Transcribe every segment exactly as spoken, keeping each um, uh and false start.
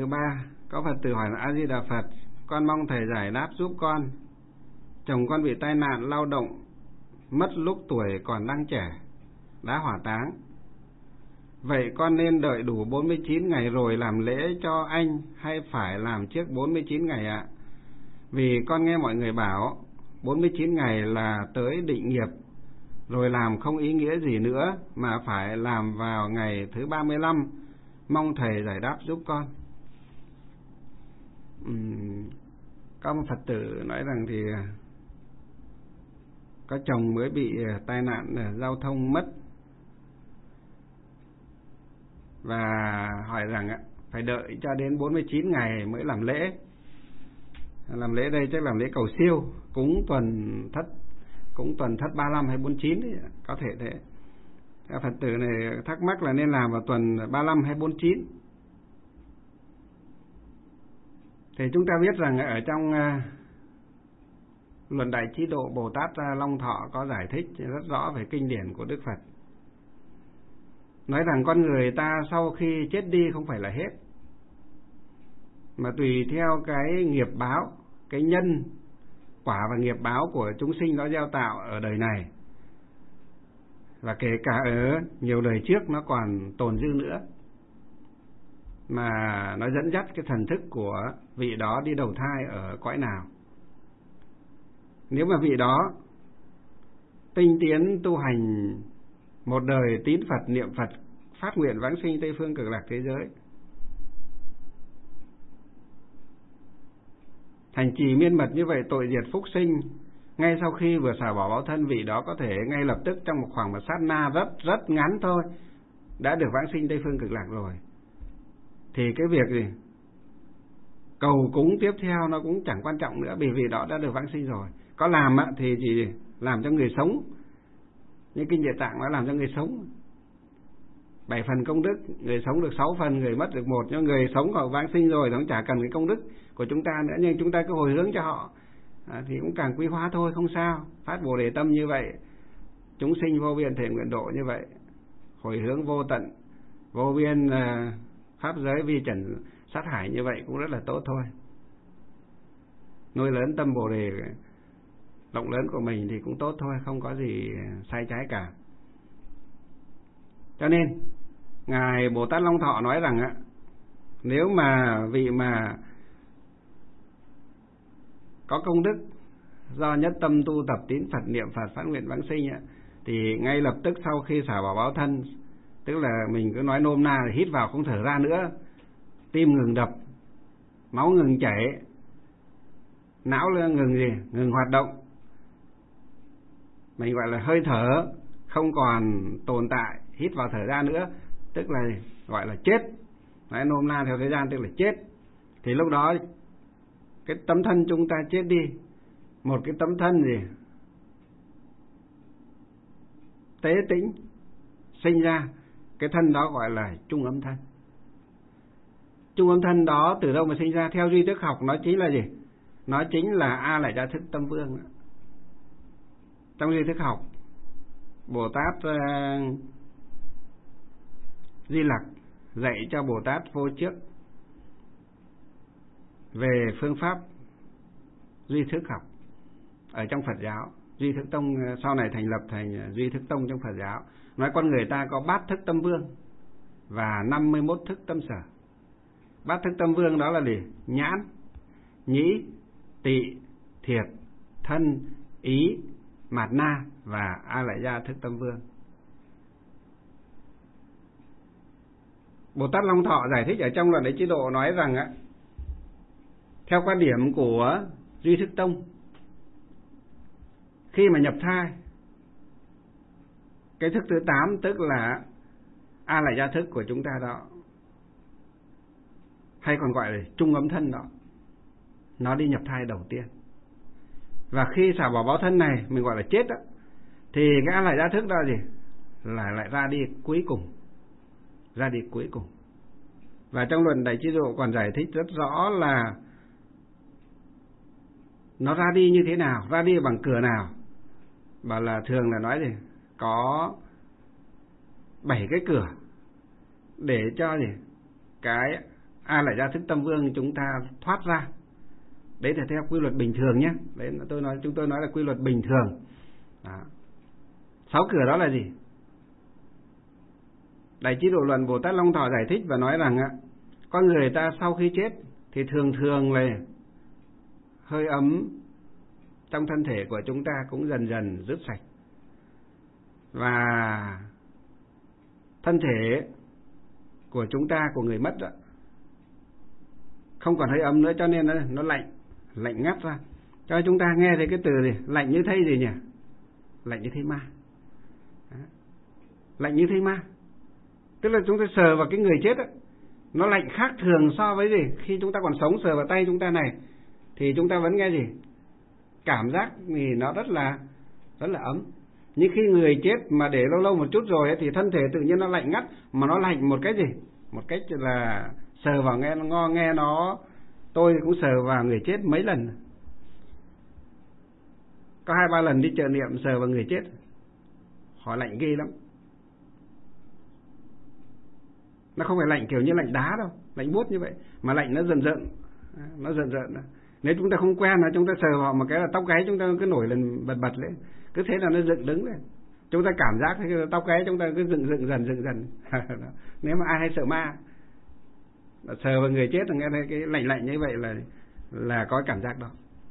thứ ba, có Phật tử hỏi là: A Di Đà Phật, con mong thầy giải đáp giúp con. Chồng con bị tai nạn lao động, mất lúc tuổi còn đang trẻ, đã hỏa táng. Vậy con nên đợi đủ bốn mươi chín ngày rồi làm lễ cho anh, hay phải làm trước bốn mươi chín ngày ạ? Vì con nghe mọi người bảo bốn mươi chín ngày là tới định nghiệp, rồi làm không ý nghĩa gì nữa, mà phải làm vào ngày thứ ba mươi lăm. Mong thầy giải đáp giúp con. Uhm, có một Phật tử nói rằng thì có chồng mới bị tai nạn giao thông mất, và hỏi rằng phải đợi cho đến bốn mươi chín ngày mới làm lễ. Làm lễ đây chắc làm lễ cầu siêu, cúng tuần thất, cúng tuần thất ba mươi lăm hay bốn mươi chín ấy, có thể thế. Phật tử này thắc mắc là nên làm vào tuần ba mươi lăm hay bốn mươi chín. Thì chúng ta biết rằng ở trong uh, Luận Đại Trí Độ, Bồ Tát Long Thọ có giải thích rất rõ về kinh điển của Đức Phật. Nói rằng con người ta sau khi chết đi không phải là hết, mà tùy theo cái nghiệp báo, cái nhân quả và nghiệp báo của chúng sinh nó gieo tạo ở đời này, và kể cả ở nhiều đời trước nó còn tồn dư nữa, mà nó dẫn dắt cái thần thức của vị đó đi đầu thai ở cõi nào. Nếu mà vị đó tinh tiến tu hành một đời tín Phật, niệm Phật, phát nguyện vãng sinh Tây Phương Cực Lạc thế giới, thành trì miên mật như vậy, tội diệt phúc sinh, ngay sau khi vừa xả bỏ báo thân, vị đó có thể ngay lập tức trong một khoảng một sát na rất rất ngắn thôi đã được vãng sinh Tây Phương Cực Lạc rồi. Thì cái việc gì cầu cúng tiếp theo nó cũng chẳng quan trọng nữa, vì vị đó đã được vãng sinh rồi. Có làm thì chỉ làm cho người sống, như kinh Địa Tạng nó làm cho người sống bảy phần công đức, người sống được sáu phần, người mất được một. Nhưng người sống họ vãng sinh rồi, nó chả cần cái công đức của chúng ta nữa, nhưng chúng ta cứ hồi hướng cho họ à, thì cũng càng quý hóa thôi, không sao. Phát Bồ Đề tâm như vậy, chúng sinh vô biên thể nguyện độ như vậy, hồi hướng vô tận vô biên uh, pháp giới vi trần sát hải như vậy cũng rất là tốt thôi. Nuôi lớn tâm Bồ Đề rộng lớn của mình thì cũng tốt thôi, không có gì sai trái cả. Cho nên Ngài Bồ Tát Long Thọ nói rằng á, nếu mà vị mà có công đức do nhất tâm tu tập tín Phật, niệm Phật, phát nguyện vãng sinh á, thì ngay lập tức sau khi xả bỏ báo thân, tức là mình cứ nói nôm na là hít vào không thở ra nữa, tim ngừng đập, máu ngừng chảy, não ngừng gì ngừng hoạt động, mình gọi là hơi thở không còn tồn tại, hít vào thở ra nữa, tức là gọi là chết. Nói nôm na theo thời gian tức là chết. Thì lúc đó cái tấm thân chúng ta chết đi, một cái tấm thân gì tế tĩnh sinh ra, cái thân đó gọi là trung âm thân. Trung âm thân đó từ đâu mà sinh ra? Theo duy thức học nó chính là gì? Nó chính là A Lại Gia Thức Tâm Vương. Trong duy thức học, Bồ Tát uh, Di Lặc dạy cho Bồ Tát Vô Trước về phương pháp duy thức học ở trong Phật giáo. Duy Thức Tông sau này thành lập thành Duy Thức Tông trong Phật giáo. Nói con người ta có bát thức tâm vương và năm mươi mốt thức tâm sở. Bát thức tâm vương đó là gì? Nhãn, nhĩ, tị, thiệt, thân, ý, mạt na và A Lại Gia Thức Tâm Vương. Bồ Tát Long Thọ giải thích ở trong Luận Đại Chế Độ nói rằng á, theo quan điểm của Duy Thức Tông, khi mà nhập thai, cái thức thứ tám tức là A Lại Gia Thức của chúng ta đó, hay còn gọi là trung âm thân đó, nó đi nhập thai đầu tiên. Và khi xả bỏ báo thân này, mình gọi là chết đó, thì cái A Lại Gia Thức đó là gì? Là lại ra đi cuối cùng. Ra đi cuối cùng. Và trong Luận Đại Chế Độ còn giải thích rất rõ là nó ra đi như thế nào, ra đi bằng cửa nào. Bảo là thường là nói gì? Có bảy cái cửa để cho gì? Cái A Lại Gia Thức Tâm Vương chúng ta thoát ra. Đấy là theo quy luật bình thường nhé. Đấy là tôi nói, chúng tôi nói là quy luật bình thường. Đó. Sáu cửa đó là gì? Đại Trí Độ Luận Bồ Tát Long Thọ giải thích và nói rằng con người ta sau khi chết thì thường thường là hơi ấm trong thân thể của chúng ta cũng dần dần rút sạch. Và thân thể của chúng ta, của người mất đó, không còn hơi ấm nữa, cho nên nó, nó lạnh, lạnh ngắt ra. Cho chúng ta nghe thấy cái từ gì? Lạnh như thấy gì nhỉ? Lạnh như thấy ma. Đó. Lạnh như thấy ma. Tức là chúng ta sờ vào cái người chết đó, nó lạnh khác thường so với gì? Khi chúng ta còn sống sờ vào tay chúng ta này thì chúng ta vẫn nghe gì? Cảm giác thì nó rất là rất là ấm. Nhưng khi người chết mà để lâu lâu một chút rồi ấy, thì thân thể tự nhiên nó lạnh ngắt, mà nó lạnh một cách gì? Một cách là sờ vào nghe nó ngo nghe nó. Tôi cũng sờ vào người chết mấy lần, có hai ba lần đi chợ niệm sờ vào người chết, họ lạnh ghê lắm. Nó không phải lạnh kiểu như lạnh đá đâu, lạnh buốt như vậy, mà lạnh nó dần dần, nó dần dần. Nếu chúng ta không quen là chúng ta sờ vào một cái là tóc gáy chúng ta cứ nổi lên bật bật lên, cứ thế là nó dựng đứng lên. Chúng ta cảm giác thấy tóc gáy chúng ta cứ dựng dựng dần dựng dần. Nếu mà ai hay sợ ma, sờ vào người chết là nghe thấy cái lạnh lạnh như vậy là là có cảm giác đó.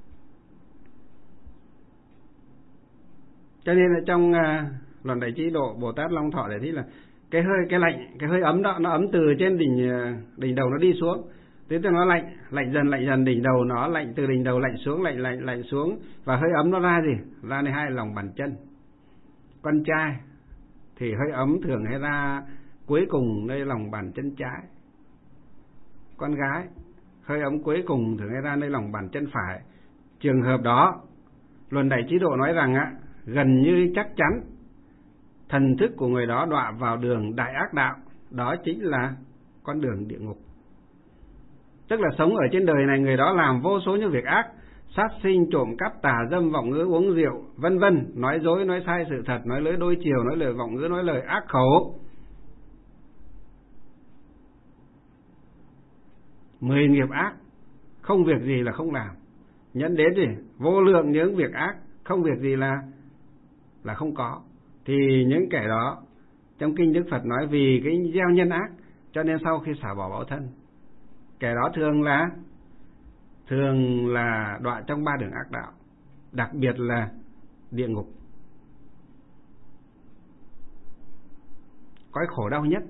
Cho nên là trong uh, Luận Đại Trí Độ Bồ Tát Long Thọ để thấy là cái hơi cái lạnh, cái hơi ấm đó nó ấm từ trên đỉnh đỉnh đầu nó đi xuống. Thế thì nó lạnh, lạnh dần lạnh dần đỉnh đầu nó lạnh từ đỉnh đầu lạnh xuống, lạnh lạnh lạnh xuống, và hơi ấm nó ra gì? Ra nơi hai lòng bàn chân. Con trai thì hơi ấm thường hay ra cuối cùng nơi lòng bàn chân trái. Con gái hơi ấm cuối cùng thường hay ra nơi lòng bàn chân phải. Trường hợp đó, Luận Đại Trí Độ nói rằng á, gần như chắc chắn thần thức của người đó đọa vào đường đại ác đạo, đó chính là con đường địa ngục. Tức là sống ở trên đời này người đó làm vô số những việc ác, sát sinh, trộm cắp, tà dâm, vọng ngữ, uống rượu, vân vân, nói dối, nói sai sự thật, nói lưỡi đôi chiều, nói lời vọng ngữ, nói lời ác khẩu. Mười nghiệp ác, không việc gì là không làm, dẫn đến gì? Vô lượng những việc ác, không việc gì là là không có. Thì những kẻ đó, trong kinh Đức Phật nói vì cái gieo nhân ác, cho nên sau khi xả bỏ báo thân, kẻ đó thường là thường là đọa trong ba đường ác đạo, đặc biệt là địa ngục. Cõi khổ đau nhất,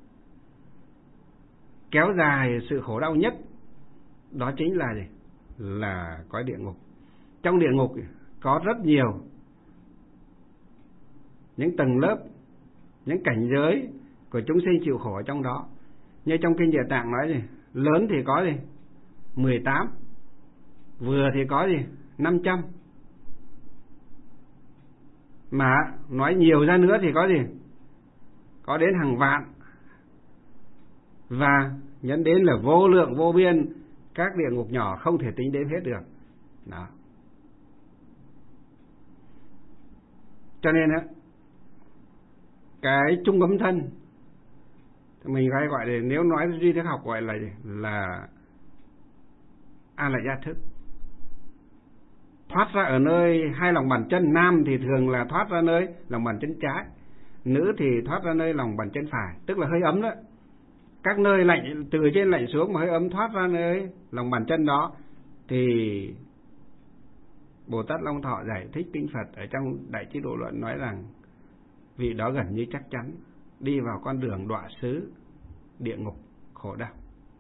kéo dài sự khổ đau nhất, đó chính là gì? Là cõi địa ngục. Trong địa ngục có rất nhiều những tầng lớp, những cảnh giới của chúng sinh chịu khổ ở trong đó. Như trong kinh Địa Tạng nói gì? Lớn thì có gì? mười tám. Vừa thì có gì? năm trăm. Mà nói nhiều ra nữa thì có gì? Có đến hàng vạn. Và nhấn đến là vô lượng vô biên các địa ngục nhỏ không thể tính đếm hết được. Đó. Cho nên á, cái trung ấm thân mình hay gọi là, nếu nói duy thức học gọi là là A Lại Gia thức. Thoát ra ở nơi hai lòng bàn chân. Nam thì thường là thoát ra nơi lòng bàn chân trái, nữ thì thoát ra nơi lòng bàn chân phải, tức là hơi ấm đó. Các nơi lạnh từ trên lạnh xuống mà hơi ấm thoát ra nơi lòng bàn chân đó, thì Bồ Tát Long Thọ giải thích kinh Phật ở trong Đại Trí Độ Luận nói rằng vị đó gần như chắc chắn đi vào con đường đọa xứ địa ngục khổ đau.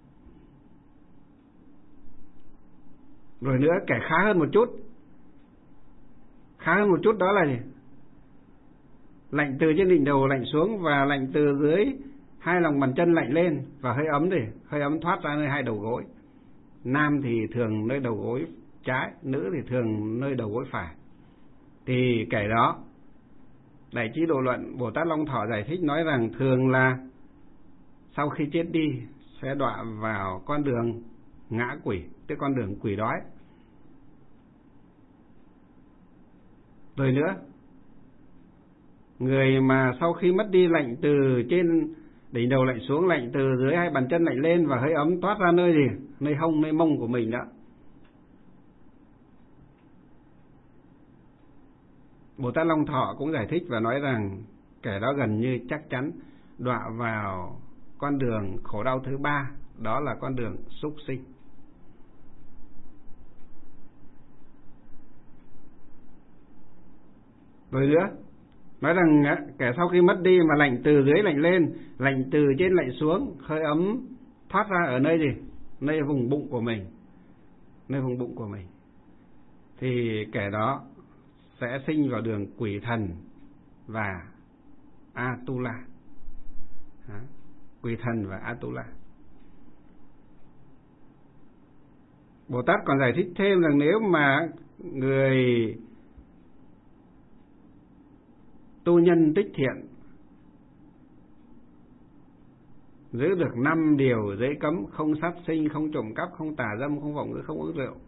Rồi nữa, kẻ khá hơn một chút, khá hơn một chút đó là gì? Lạnh từ trên đỉnh đầu lạnh xuống, và lạnh từ dưới hai lòng bàn chân lạnh lên, và hơi ấm thì hơi ấm thoát ra nơi hai đầu gối. Nam thì thường nơi đầu gối trái, nữ thì thường nơi đầu gối phải. Thì kẻ đó, Đại Trí Độ Luận Bồ Tát Long Thọ giải thích nói rằng thường là sau khi chết đi sẽ đọa vào con đường ngã quỷ, tức con đường quỷ đói. Rồi nữa, người mà sau khi mất đi lạnh từ trên Đỉnh đầu lạnh xuống, lạnh từ dưới hai bàn chân lạnh lên và hơi ấm toát ra nơi gì? Nơi hông, nơi mông của mình đó. Bồ Tát Long Thọ cũng giải thích và nói rằng kẻ đó gần như chắc chắn đọa vào con đường khổ đau thứ ba, đó là con đường súc sinh. Rồi nữa, nói rằng kẻ sau khi mất đi mà lạnh từ dưới lạnh lên, lạnh từ trên lạnh xuống, hơi ấm thoát ra ở nơi gì? Nơi vùng bụng của mình. Nơi vùng bụng của mình. Thì kẻ đó sẽ sinh vào đường quỷ thần và Atula. Quỷ thần và Atula. Bồ Tát còn giải thích thêm rằng nếu mà người tu nhân tích thiện giữ được năm điều giới cấm: không sát sinh, không trộm cắp, không tà dâm, không vọng ngữ, không uống rượu,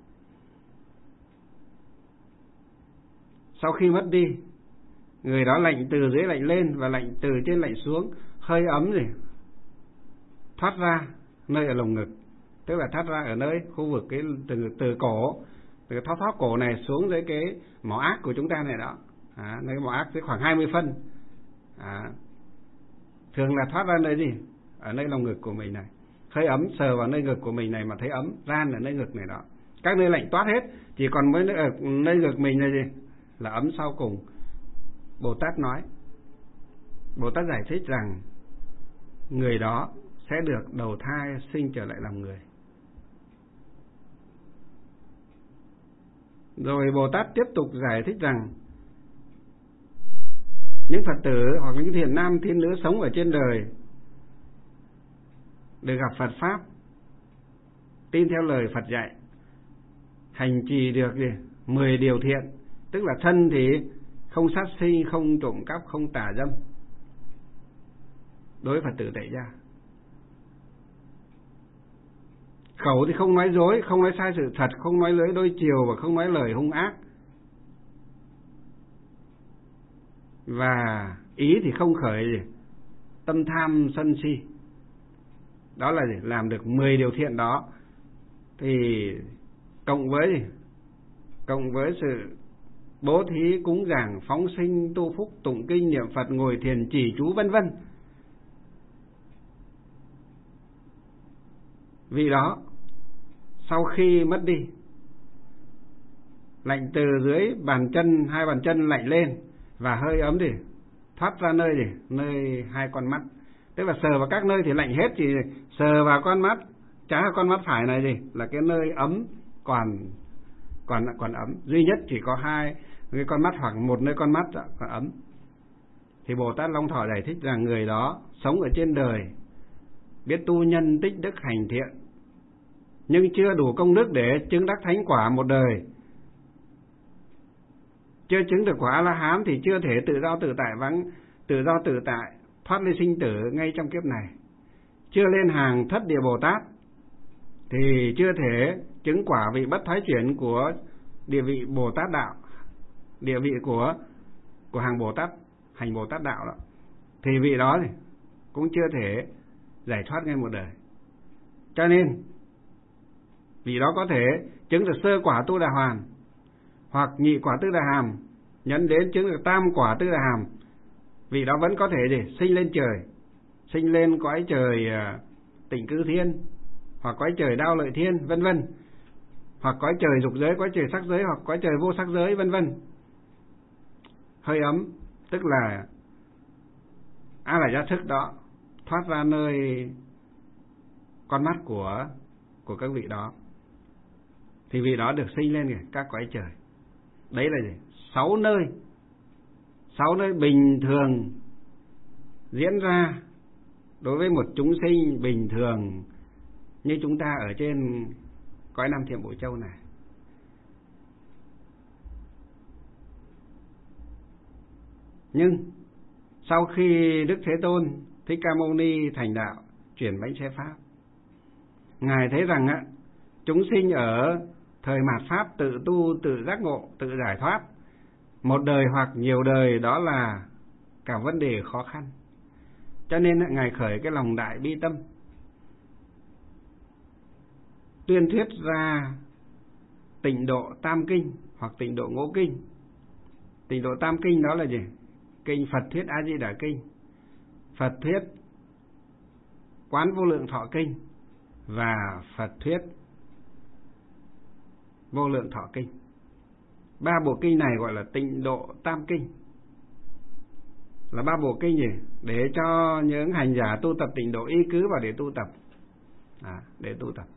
sau khi mất đi, người đó lạnh từ dưới lạnh lên và lạnh từ trên lạnh xuống, hơi ấm gì thoát ra nơi ở lồng ngực, tức là thoát ra ở nơi khu vực cái từ từ cổ, từ cái thóp thóp cổ này xuống dưới cái mỏ ác của chúng ta này đó, à, nơi mỏ ác tới khoảng hai mươi phân, à, thường là thoát ra nơi gì? Ở nơi lồng ngực của mình này, hơi ấm sờ vào nơi ngực của mình này mà thấy ấm, ran ở nơi ngực này đó, các nơi lạnh toát hết, chỉ còn mới ở nơi ngực mình là gì? Là ấm sau cùng. Bồ Tát nói, Bồ Tát giải thích rằng người đó sẽ được đầu thai sinh trở lại làm người. Rồi Bồ Tát tiếp tục giải thích rằng những Phật tử hoặc những thiện nam thiện nữ sống ở trên đời được gặp Phật Pháp, tin theo lời Phật dạy, hành trì được gì? mười điều thiện, tức là thân thì không sát sinh, không trộm cắp, không tà dâm, đối với Phật tử tại gia. Khẩu thì không nói dối, không nói sai sự thật, không nói lưỡi đôi chiều và không nói lời hung ác. Và ý thì không khởi gì? Tâm tham sân si. Đó là gì? Làm được mười điều thiện đó thì cộng với gì? Cộng với sự bố thí, cúng dường, phóng sinh, tu phúc, tụng kinh, niệm Phật, ngồi thiền, trì chú vân vân. Vì đó sau khi mất đi, lạnh từ dưới bàn chân, hai bàn chân lạnh lên và hơi ấm thì thoát ra nơi gì? Nơi hai con mắt. Tức là sờ vào các nơi thì lạnh hết, thì sờ vào con mắt trái và con mắt phải này gì? Là cái nơi ấm còn còn còn ấm, duy nhất chỉ có hai cái con mắt hoặc một nơi con mắt còn ấm. Thì Bồ Tát Long Thọ giải thích rằng người đó sống ở trên đời, biết tu nhân tích đức hành thiện, nhưng chưa đủ công đức để chứng đắc thánh quả một đời, chưa chứng được quả A-la-hán thì chưa thể tự do tự tại vắng tự do tự tại thoát ly sinh tử ngay trong kiếp này, chưa lên hàng thất địa Bồ Tát thì chưa thể chứng quả vị bất thoái chuyển của địa vị Bồ Tát đạo, địa vị của của hàng Bồ Tát hành Bồ Tát đạo đó, thì vị đó thì cũng chưa thể giải thoát ngay một đời. Cho nên vị đó có thể chứng được sơ quả Tu Đà Hoàn hoặc nhị quả Tư Đà Hàm, nhấn đến chứng được tam quả Tư Đà Hàm, vị đó vẫn có thể gì? Sinh lên trời, sinh lên cõi trời Tịnh Cư Thiên, hoặc cõi trời Đao Lợi Thiên, vân vân, hoặc cõi trời dục giới, cõi trời sắc giới, hoặc cõi trời vô sắc giới, vân vân. Hơi ấm tức là A La Gia thức đó thoát ra nơi con mắt của của các vị đó, thì vị đó được sinh lên các cõi trời. Đấy là gì? Sáu nơi, sáu nơi bình thường diễn ra đối với một chúng sinh bình thường như chúng ta ở trên cõi Nam Thiểm Bộ Châu này. Nhưng sau khi Đức Thế Tôn Thích Ca Mâu Ni thành đạo, chuyển bánh xe pháp, Ngài thấy rằng á, chúng sinh ở thời mạt pháp tự tu, tự giác ngộ, tự giải thoát, một đời hoặc nhiều đời đó là cả vấn đề khó khăn. Cho nên Ngài khởi cái lòng đại bi tâm, tuyên thuyết ra tịnh độ tam kinh hoặc tịnh độ ngũ kinh. Tịnh độ tam kinh đó là gì? Kinh Phật thuyết A Di Đà kinh, Phật thuyết Quán Vô Lượng Thọ kinh và Phật thuyết Vô Lượng Thọ kinh. Ba bộ kinh này gọi là tịnh độ tam kinh. Là ba bộ kinh gì? Để cho những hành giả tu tập tịnh độ y cứ vào để tu tập. À, để tu tập.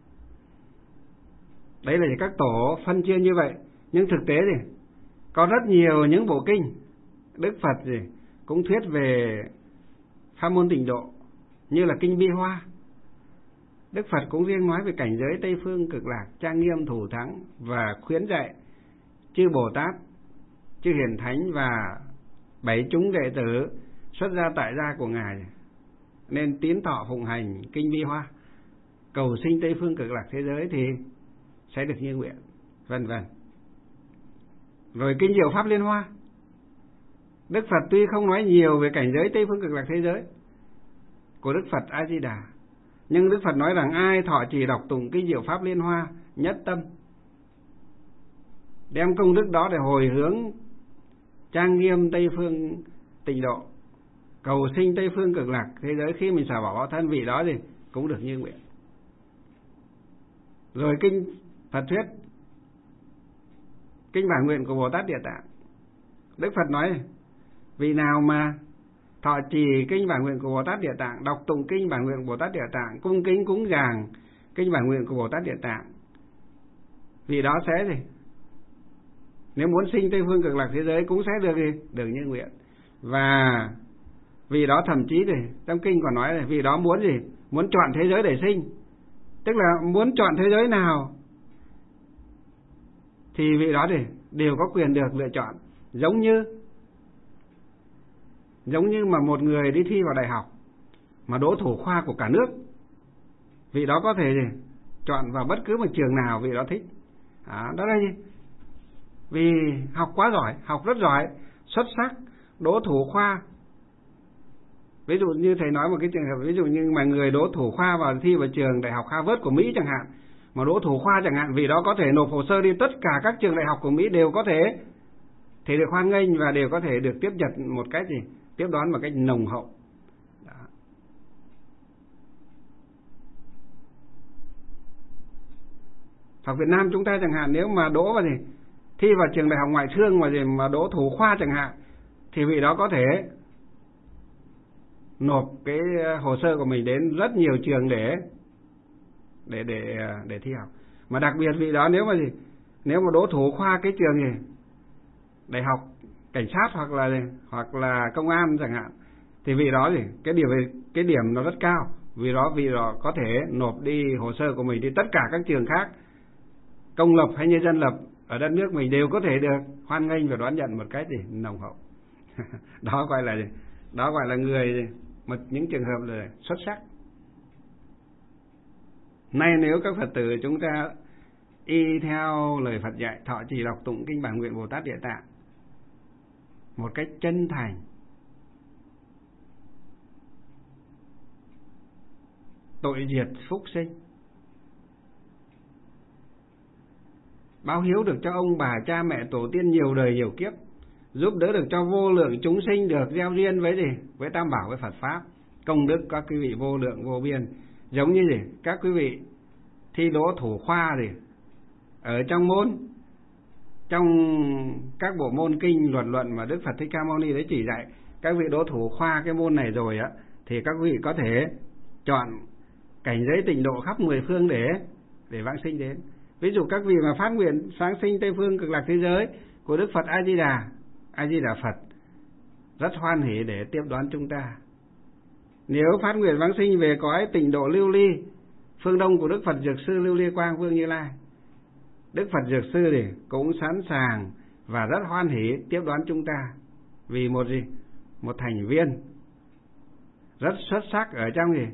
Đấy là các tổ phân chia như vậy. Nhưng thực tế thì có rất nhiều những bộ kinh Đức Phật gì cũng thuyết về pháp môn tịnh độ, như là kinh Bi Hoa. Đức Phật cũng riêng nói về cảnh giới Tây Phương Cực Lạc, trang nghiêm thủ thắng, và khuyến dạy chư Bồ Tát, chư Hiền Thánh và bảy chúng đệ tử xuất gia tại gia của Ngài nên tín thọ phụng hành kinh Bi Hoa, cầu sinh Tây Phương Cực Lạc thế giới thì sẽ được như nguyện, vân vân. Rồi kinh Diệu Pháp Liên Hoa, Đức Phật tuy không nói nhiều về cảnh giới Tây Phương Cực Lạc thế giới của Đức Phật A Di Đà, nhưng Đức Phật nói rằng ai thọ trì đọc tụng kinh Diệu Pháp Liên Hoa nhất tâm, đem công đức đó để hồi hướng trang nghiêm Tây Phương tịnh độ, cầu sinh Tây Phương Cực Lạc thế giới, khi mình xả bỏ báo thân, vị đó thì cũng được như nguyện. Rồi kinh Phật thuyết kinh bản nguyện của Bồ Tát Địa Tạng, Đức Phật nói vì nào mà thọ trì kinh bản nguyện của Bồ Tát Địa Tạng, đọc tụng kinh bản nguyện của Bồ Tát Địa Tạng, cung kính cúng dường kinh bản nguyện của Bồ Tát Địa Tạng, vì đó sẽ gì? Nếu muốn sinh Tây Phương Cực Lạc thế giới cũng sẽ được gì? Được như nguyện. Và vì đó thậm chí thì trong kinh còn nói là vì đó muốn gì? Muốn chọn thế giới để sinh. Tức là muốn chọn thế giới nào thì vị đó thì đều có quyền được lựa chọn. Giống như Giống như mà một người đi thi vào đại học mà đỗ thủ khoa của cả nước, vị đó có thể gì? Chọn vào bất cứ một trường nào vị đó thích. À, đó là gì? Vì học quá giỏi, học rất giỏi, xuất sắc, đỗ thủ khoa. Ví dụ như thầy nói một cái trường hợp, ví dụ như mà người đỗ thủ khoa vào thi vào trường đại học Harvard của Mỹ chẳng hạn, mà đỗ thủ khoa chẳng hạn, vì đó có thể nộp hồ sơ đi tất cả các trường đại học của Mỹ đều có thể thì được hoan nghênh và đều có thể được tiếp nhận một cách gì? Tiếp đón một cách nồng hậu. Đó. Học Việt Nam chúng ta chẳng hạn, nếu mà đỗ vào gì? Thi vào trường đại học ngoại thương mà gì mà đỗ thủ khoa chẳng hạn, thì vị đó có thể nộp cái hồ sơ của mình đến rất nhiều trường để để để để thi học. Mà đặc biệt vị đó nếu mà gì, nếu mà đỗ thủ khoa cái trường gì, đại học cảnh sát hoặc là hoặc là công an chẳng hạn, thì vị đó gì cái điểm cái điểm nó rất cao. Vì đó vị đó có thể nộp đi hồ sơ của mình đi tất cả các trường khác, công lập hay nhân dân lập ở đất nước mình đều có thể được hoan nghênh và đón nhận một cách gì nồng hậu. Đó gọi là gì? Đó gọi là người một những trường hợp là xuất sắc. Nay nếu các Phật tử chúng ta y theo lời Phật dạy, thọ trì đọc tụng kinh bản nguyện Bồ Tát Địa Tạng một cách chân thành, tội diệt phúc sinh, báo hiếu được cho ông bà cha mẹ tổ tiên nhiều đời nhiều kiếp, giúp đỡ được cho vô lượng chúng sinh được gieo duyên với gì? Với Tam Bảo, với Phật Pháp, công đức các quý vị vô lượng vô biên. Giống như gì? Các quý vị thi đỗ thủ khoa gì? Ở trong môn, trong các bộ môn kinh luật luận mà Đức Phật Thích Ca Mâu Ni đấy chỉ dạy, các vị đỗ thủ khoa cái môn này rồi á, thì các vị có thể chọn cảnh giới tịnh độ khắp mười phương để để vãng sinh đến. Ví dụ các vị mà phát nguyện vãng sinh Tây Phương Cực Lạc thế giới của Đức Phật A Di Đà, A Di Đà Phật rất hoan hỷ để tiếp đón chúng ta. Nếu phát nguyện vãng sinh về cõi tịnh độ lưu ly, phương đông của Đức Phật Dược Sư Lưu Ly Quang Vương Như Lai, Đức Phật Dược Sư thì cũng sẵn sàng và rất hoan hỷ tiếp đón chúng ta, vì một gì? Một thành viên rất xuất sắc ở trong gì?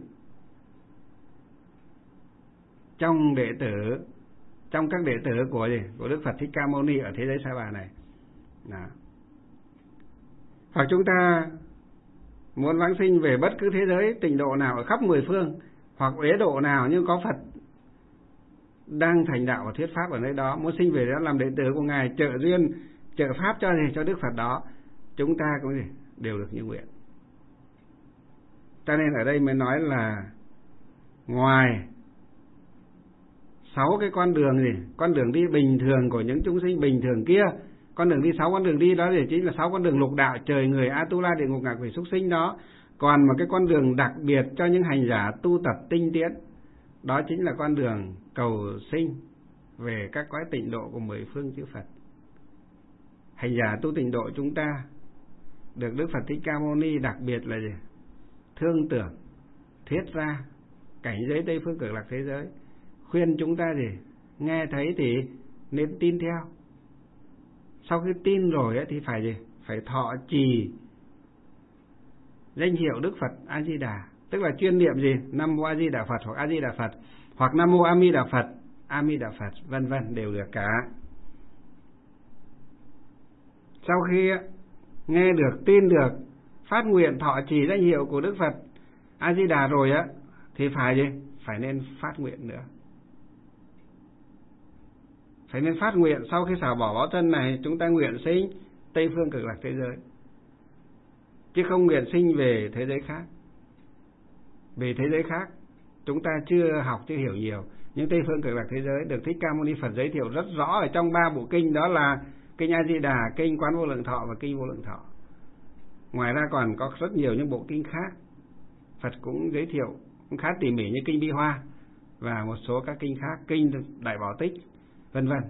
Trong đệ tử, trong các đệ tử của gì? Của Đức Phật Thích Ca Mâu Ni ở thế giới Sa Bà này. Đó. Hoặc chúng ta muốn vãng sinh về bất cứ thế giới tịnh độ nào ở khắp mười phương, hoặc uế độ nào nhưng có Phật đang thành đạo và thuyết pháp ở nơi đó, muốn sinh về đó làm đệ tử của Ngài, trợ duyên, trợ pháp cho gì, cho Đức Phật đó, chúng ta cũng gì đều được như nguyện. Cho nên ở đây mới nói là ngoài sáu cái con đường gì, con đường đi bình thường của những chúng sinh bình thường kia, con đường đi sáu con đường đi đó thì chính là sáu con đường lục đạo, trời người, Atula, địa ngục, ngạ quỷ, súc sinh đó. Còn một cái con đường đặc biệt cho những hành giả tu tập tinh tiến, đó chính là con đường cầu sinh về các cõi tịnh độ của mười phương chư Phật. Hành giả tu tịnh độ chúng ta được Đức Phật Thích Ca Mâu Ni đặc biệt là gì? Thương tưởng, thuyết ra cảnh giới Tây phương Cực Lạc thế giới, khuyên chúng ta gì? Nghe thấy thì nên tin theo. Sau khi tin rồi ấy, thì phải gì? Phải thọ trì danh hiệu Đức Phật A Di Đà, tức là chuyên niệm gì? Nam Mô A Di Đà Phật hoặc A Di Đà Phật, hoặc Nam Mô A Mi Đà Phật, A Mi Đà Phật, vân vân, đều được cả. Sau khi nghe được, tin được, phát nguyện thọ trì danh hiệu của Đức Phật A Di Đà rồi á, thì phải gì? Phải nên phát nguyện nữa. Phải nên phát nguyện sau khi xả bỏ báo thân này, chúng ta nguyện sinh Tây phương Cực Lạc thế giới, chứ không nguyện sinh về thế giới khác. Về thế giới khác chúng ta chưa học, chưa hiểu nhiều. Nhưng Tây phương Cực Lạc thế giới được Thích Ca Mâu Ni Phật giới thiệu rất rõ ở trong ba bộ kinh, đó là kinh A Di Đà, kinh Quán Vô Lượng Thọ và kinh Vô Lượng Thọ. Ngoài ra còn có rất nhiều những bộ kinh khác Phật cũng giới thiệu cũng khá tỉ mỉ, như kinh Bi Hoa và một số các kinh khác, kinh Đại Bảo Tích, vân vân.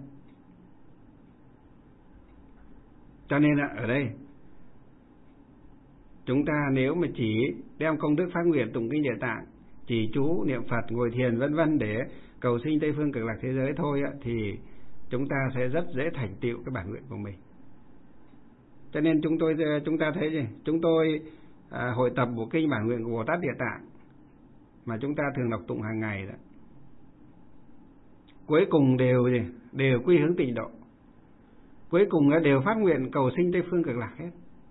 Cho nên ở đây chúng ta nếu mà chỉ đem công đức phát nguyện tụng kinh Địa Tạng, chỉ chú niệm Phật, ngồi thiền vân vân để cầu sinh Tây phương Cực Lạc thế giới thôi thì chúng ta sẽ rất dễ thành tựu cái bản nguyện của mình. Cho nên chúng tôi chúng ta thấy gì? Chúng tôi à, hội tập bộ kinh bản nguyện của Bồ Tát Địa Tạng mà chúng ta thường đọc tụng hàng ngày đó, cuối cùng đều gì? Đều quy hướng tịnh độ, cuối cùng đều phát nguyện cầu sinh Tây phương Cực Lạc hết.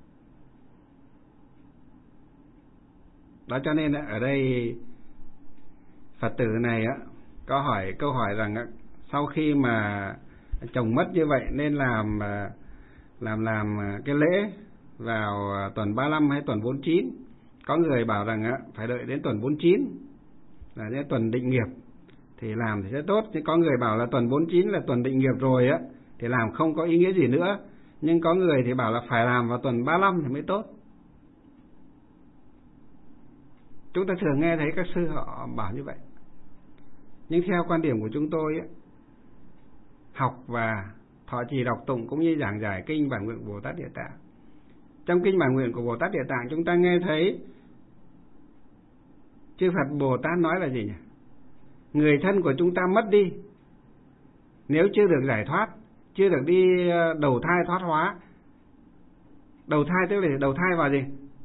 Đó, cho nên ở đây Phật tử này á có hỏi câu hỏi rằng á, sau khi mà chồng mất như vậy nên làm làm làm cái lễ vào tuần ba mươi lăm hay tuần bốn mươi chín. Có người bảo rằng á phải đợi đến tuần bốn mươi chín là đến tuần định nghiệp thì làm thì sẽ tốt, nhưng có người bảo là tuần bốn mươi chín là tuần định nghiệp rồi á thì làm không có ý nghĩa gì nữa. Nhưng có người thì bảo là phải làm vào tuần ba mươi lăm thì mới tốt. Chúng ta thường nghe thấy các sư họ bảo như vậy. Nhưng theo quan điểm của chúng tôi ấy, học và thọ trì đọc tụng cũng như giảng giải kinh bản nguyện của Bồ Tát Địa Tạng, trong kinh bản nguyện của Bồ Tát Địa Tạng chúng ta nghe thấy chư Phật Bồ Tát nói là gì nhỉ? Người thân của chúng ta mất đi, nếu chưa được giải thoát, chưa được đi đầu thai thoát hóa. Đầu thai tức là đầu thai vào gì?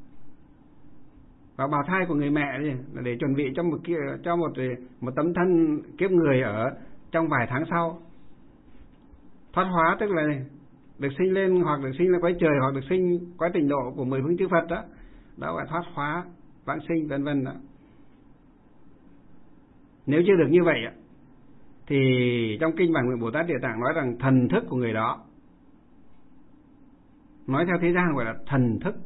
Vào bào thai của người mẹ gì? Để chuẩn bị cho một cho một một tấm thân kiếp người ở trong vài tháng sau. Thoát hóa tức là được sinh lên, hoặc được sinh lên cõi trời, hoặc được sinh cõi tịnh độ của mười phương chư Phật đó. Đó gọi thoát hóa, vãng sinh vân vân đó. Nếu chưa được như vậy thì trong kinh bản nguyện Bồ Tát Địa Tạng nói rằng thần thức của người đó, nói theo thế gian gọi là thần thức,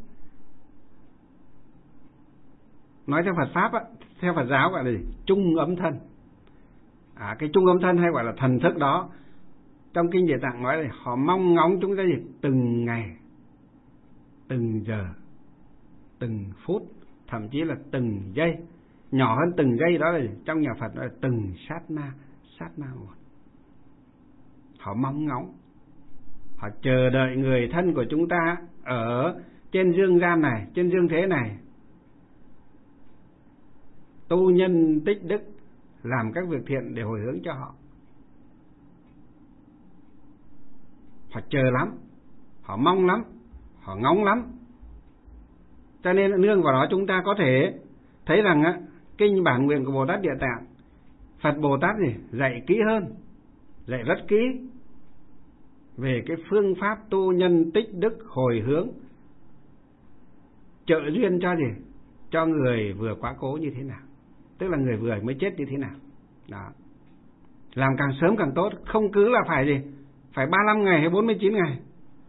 nói theo Phật pháp á, theo Phật giáo gọi là gì? Trung âm thân. À, cái trung âm thân hay gọi là thần thức đó, trong kinh Địa Tạng nói là họ mong ngóng chúng ta gì? Từng ngày, từng giờ, từng phút, thậm chí là từng giây, nhỏ hơn từng giây đó là gì? Trong nhà Phật đó là từng sát na, sát na một. Họ mong ngóng, họ chờ đợi người thân của chúng ta ở trên dương gian này, trên dương thế này, tu nhân tích đức, làm các việc thiện để hồi hướng cho họ. Họ chờ lắm, họ mong lắm, họ ngóng lắm. Cho nên nương vào đó chúng ta có thể thấy rằng á, kinh bản nguyện của Bồ Tát Địa Tạng, Phật Bồ Tát gì dạy kỹ hơn, dạy rất kỹ về cái phương pháp tu nhân tích đức hồi hướng trợ duyên cho gì? Cho người vừa quá cố như thế nào, tức là người vừa mới chết như thế nào. Đó. Làm càng sớm càng tốt, không cứ là phải gì? Phải ba mươi lăm ngày hay bốn mươi chín ngày.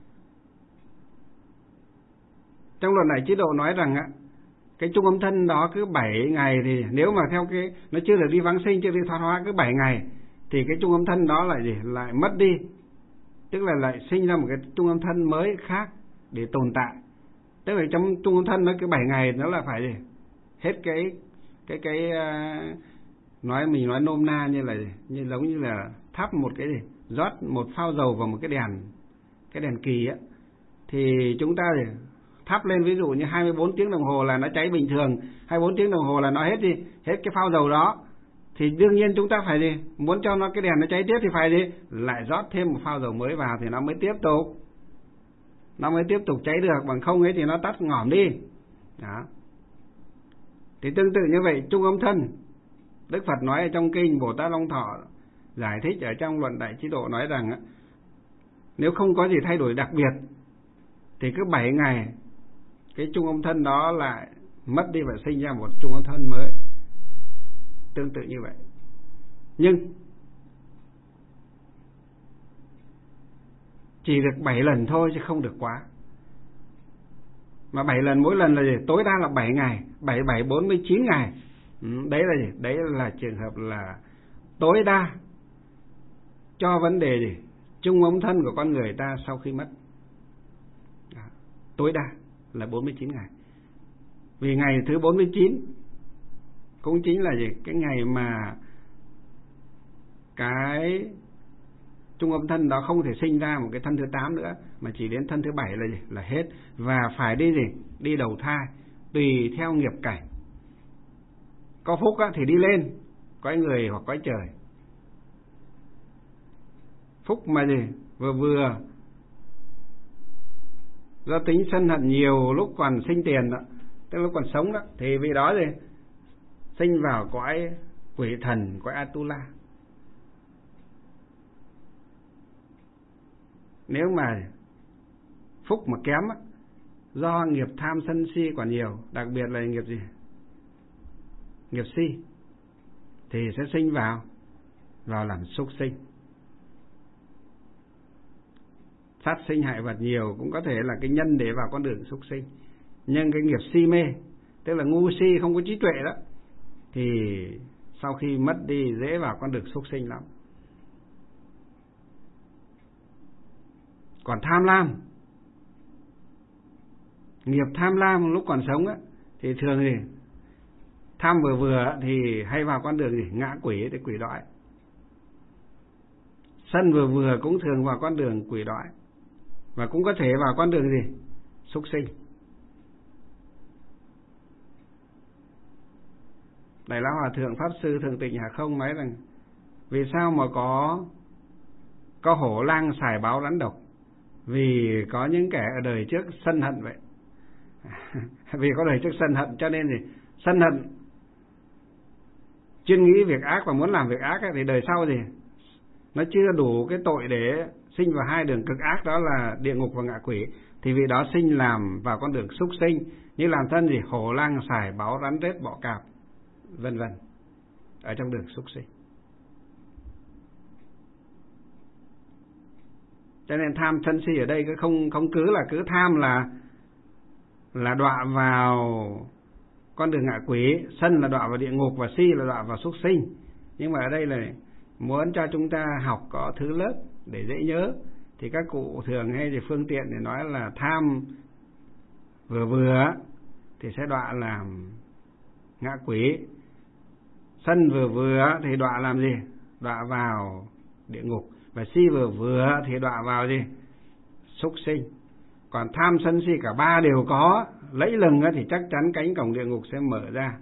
Trong Luận Đại Chế Độ nói rằng á, cái chung âm thân đó cứ bảy ngày thì nếu mà theo cái nó chưa được đi vãng sinh, chưa đi thoát hóa, cứ bảy ngày thì cái chung âm thân đó lại gì? Lại mất đi. Tức là lại sinh ra một cái chung âm thân mới khác để tồn tại. Tức là trong chung âm thân nó cứ bảy ngày nó là phải gì? Hết cái cái cái uh, nói mình nói nôm na như là như giống như là thắp một cái gì? Rót một phao dầu vào một cái đèn cái đèn kỳ á, thì chúng ta thì thắp lên ví dụ như hai mươi bốn tiếng đồng hồ là nó cháy bình thường, hai mươi bốn tiếng đồng hồ là nó hết đi, hết cái phao dầu đó. Thì đương nhiên chúng ta phải gì? Muốn cho nó cái đèn nó cháy tiếp thì phải gì? Lại rót thêm một phao dầu mới vào thì nó mới tiếp tục. Nó mới tiếp tục cháy được, bằng không ấy thì nó tắt ngỏm đi. Đó. Thì tương tự như vậy, chung âm thân. Đức Phật nói ở trong kinh Bồ Tát Long Thọ giải thích ở trong Luận Đại Chế Độ nói rằng nếu không có gì thay đổi đặc biệt thì cứ bảy ngày cái chung âm thân đó lại mất đi và sinh ra một chung âm thân mới. Tương tự như vậy. Nhưng chỉ được bảy lần thôi chứ không được quá. Mà bảy lần, mỗi lần là gì? Tối đa là bảy ngày, bảy, bảy, bốn mươi chín ngày. Ừ, đấy là gì? Đấy là trường hợp là tối đa cho vấn đề gì? Chung âm thân của con người ta sau khi mất. Đó. Tối đa là bốn mươi chín ngày. Vì ngày thứ bốn mươi chín cũng chính là gì? Cái ngày mà cái chung âm thân đó không thể sinh ra một cái thân thứ tám nữa, mà chỉ đến thân thứ bảy là gì? Là hết. Và phải đi gì? Đi đầu thai, tùy theo nghiệp cảnh. Có phúc á, thì đi lên, cõi người hoặc cõi trời. Phúc mà gì? Vừa vừa do tính sân hận nhiều lúc còn sinh tiền đó, tức lúc còn sống đó, thì vì đó gì? Sinh vào cõi quỷ thần, cõi Atula. Nếu mà phúc mà kém á, do nghiệp tham sân si còn nhiều, đặc biệt là nghiệp gì? Nghiệp si, thì sẽ sinh vào vào làm súc sinh. Sát sinh hại vật nhiều cũng có thể là cái nhân để vào con đường súc sinh. Nhưng cái nghiệp si mê, tức là ngu si không có trí tuệ đó, thì sau khi mất đi dễ vào con đường súc sinh lắm. Còn tham lam, nghiệp tham lam lúc còn sống á, thì thường thì tham vừa vừa thì hay vào con đường gì? Ngạ quỷ để quỷ đọa. Sân vừa vừa cũng thường vào con đường quỷ đọa, và cũng có thể vào con đường gì? Súc sinh. Đại Lão Hòa Thượng Pháp Sư Thường Tịnh Hà Không nói rằng vì sao mà có có hổ lang xài báo rắn độc? Vì có những kẻ ở đời trước sân hận vậy. Vì có đời trước sân hận cho nên thì sân hận, chuyên nghĩ việc ác và muốn làm việc ác ấy, thì đời sau thì nó chưa đủ cái tội để sinh vào hai đường cực ác, đó là địa ngục và ngạ quỷ, thì vì đó sinh làm vào con đường súc sinh, như làm thân gì? Hổ lang xài báo rắn rết bọ cạp, vân vân, ở trong đường súc sinh. Cho nên tham sân si ở đây không không cứ là cứ tham là là đọa vào con đường ngạ quỷ, sân là đọa vào địa ngục và si là đọa vào súc sinh. Nhưng mà ở đây là muốn cho chúng ta học có thứ lớp để dễ nhớ, thì các cụ thường hay thì phương tiện để nói là tham vừa vừa thì sẽ đọa làm ngạ quỷ, sân vừa vừa thì đọa làm gì? Đọa vào địa ngục, và si vừa vừa thì đọa vào gì? Súc sinh. Còn tham sân si cả ba đều có lẫy lừng thì chắc chắn cánh cổng địa ngục sẽ mở ra.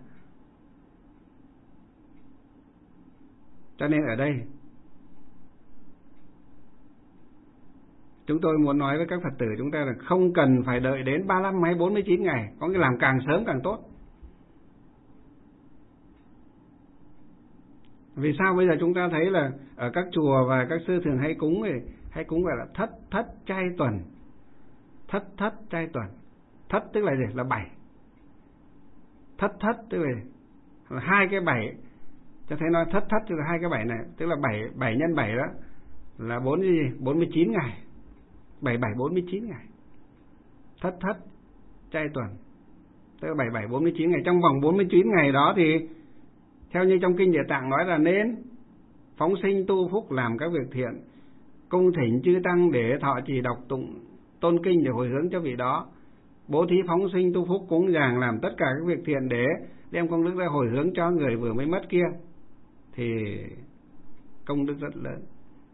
Cho nên ở đây chúng tôi muốn nói với các Phật tử chúng ta là không cần phải đợi đến ba mươi lăm hay bốn mươi chín ngày, có nghĩa làm càng sớm càng tốt. Vì sao bây giờ chúng ta thấy là ở các chùa và các sư thường hay cúng thì hay cúng gọi là thất thất chay tuần. Thất thất chay tuần. Thất tức là gì? Là bảy. thất thất, tức là hai cái bảy, cho thấy nói thất thất tức là hai cái bảy này, tức là bảy bảy nhân bảy đó là bốn gì? bốn mươi chín ngày. bảy bảy bốn mươi chín ngày. Thất thất chay tuần, tức là bảy bảy bốn mươi chín ngày. Trong vòng bốn mươi chín ngày đó thì theo như trong kinh Địa Tạng nói là nên phóng sinh tu phúc làm các việc thiện, cung thỉnh chư tăng để thọ trì đọc tụng tôn kinh để hồi hướng cho vị đó, bố thí phóng sinh tu phúc cúng dường làm tất cả các việc thiện để đem công đức ra hồi hướng cho người vừa mới mất kia, thì công đức rất lớn.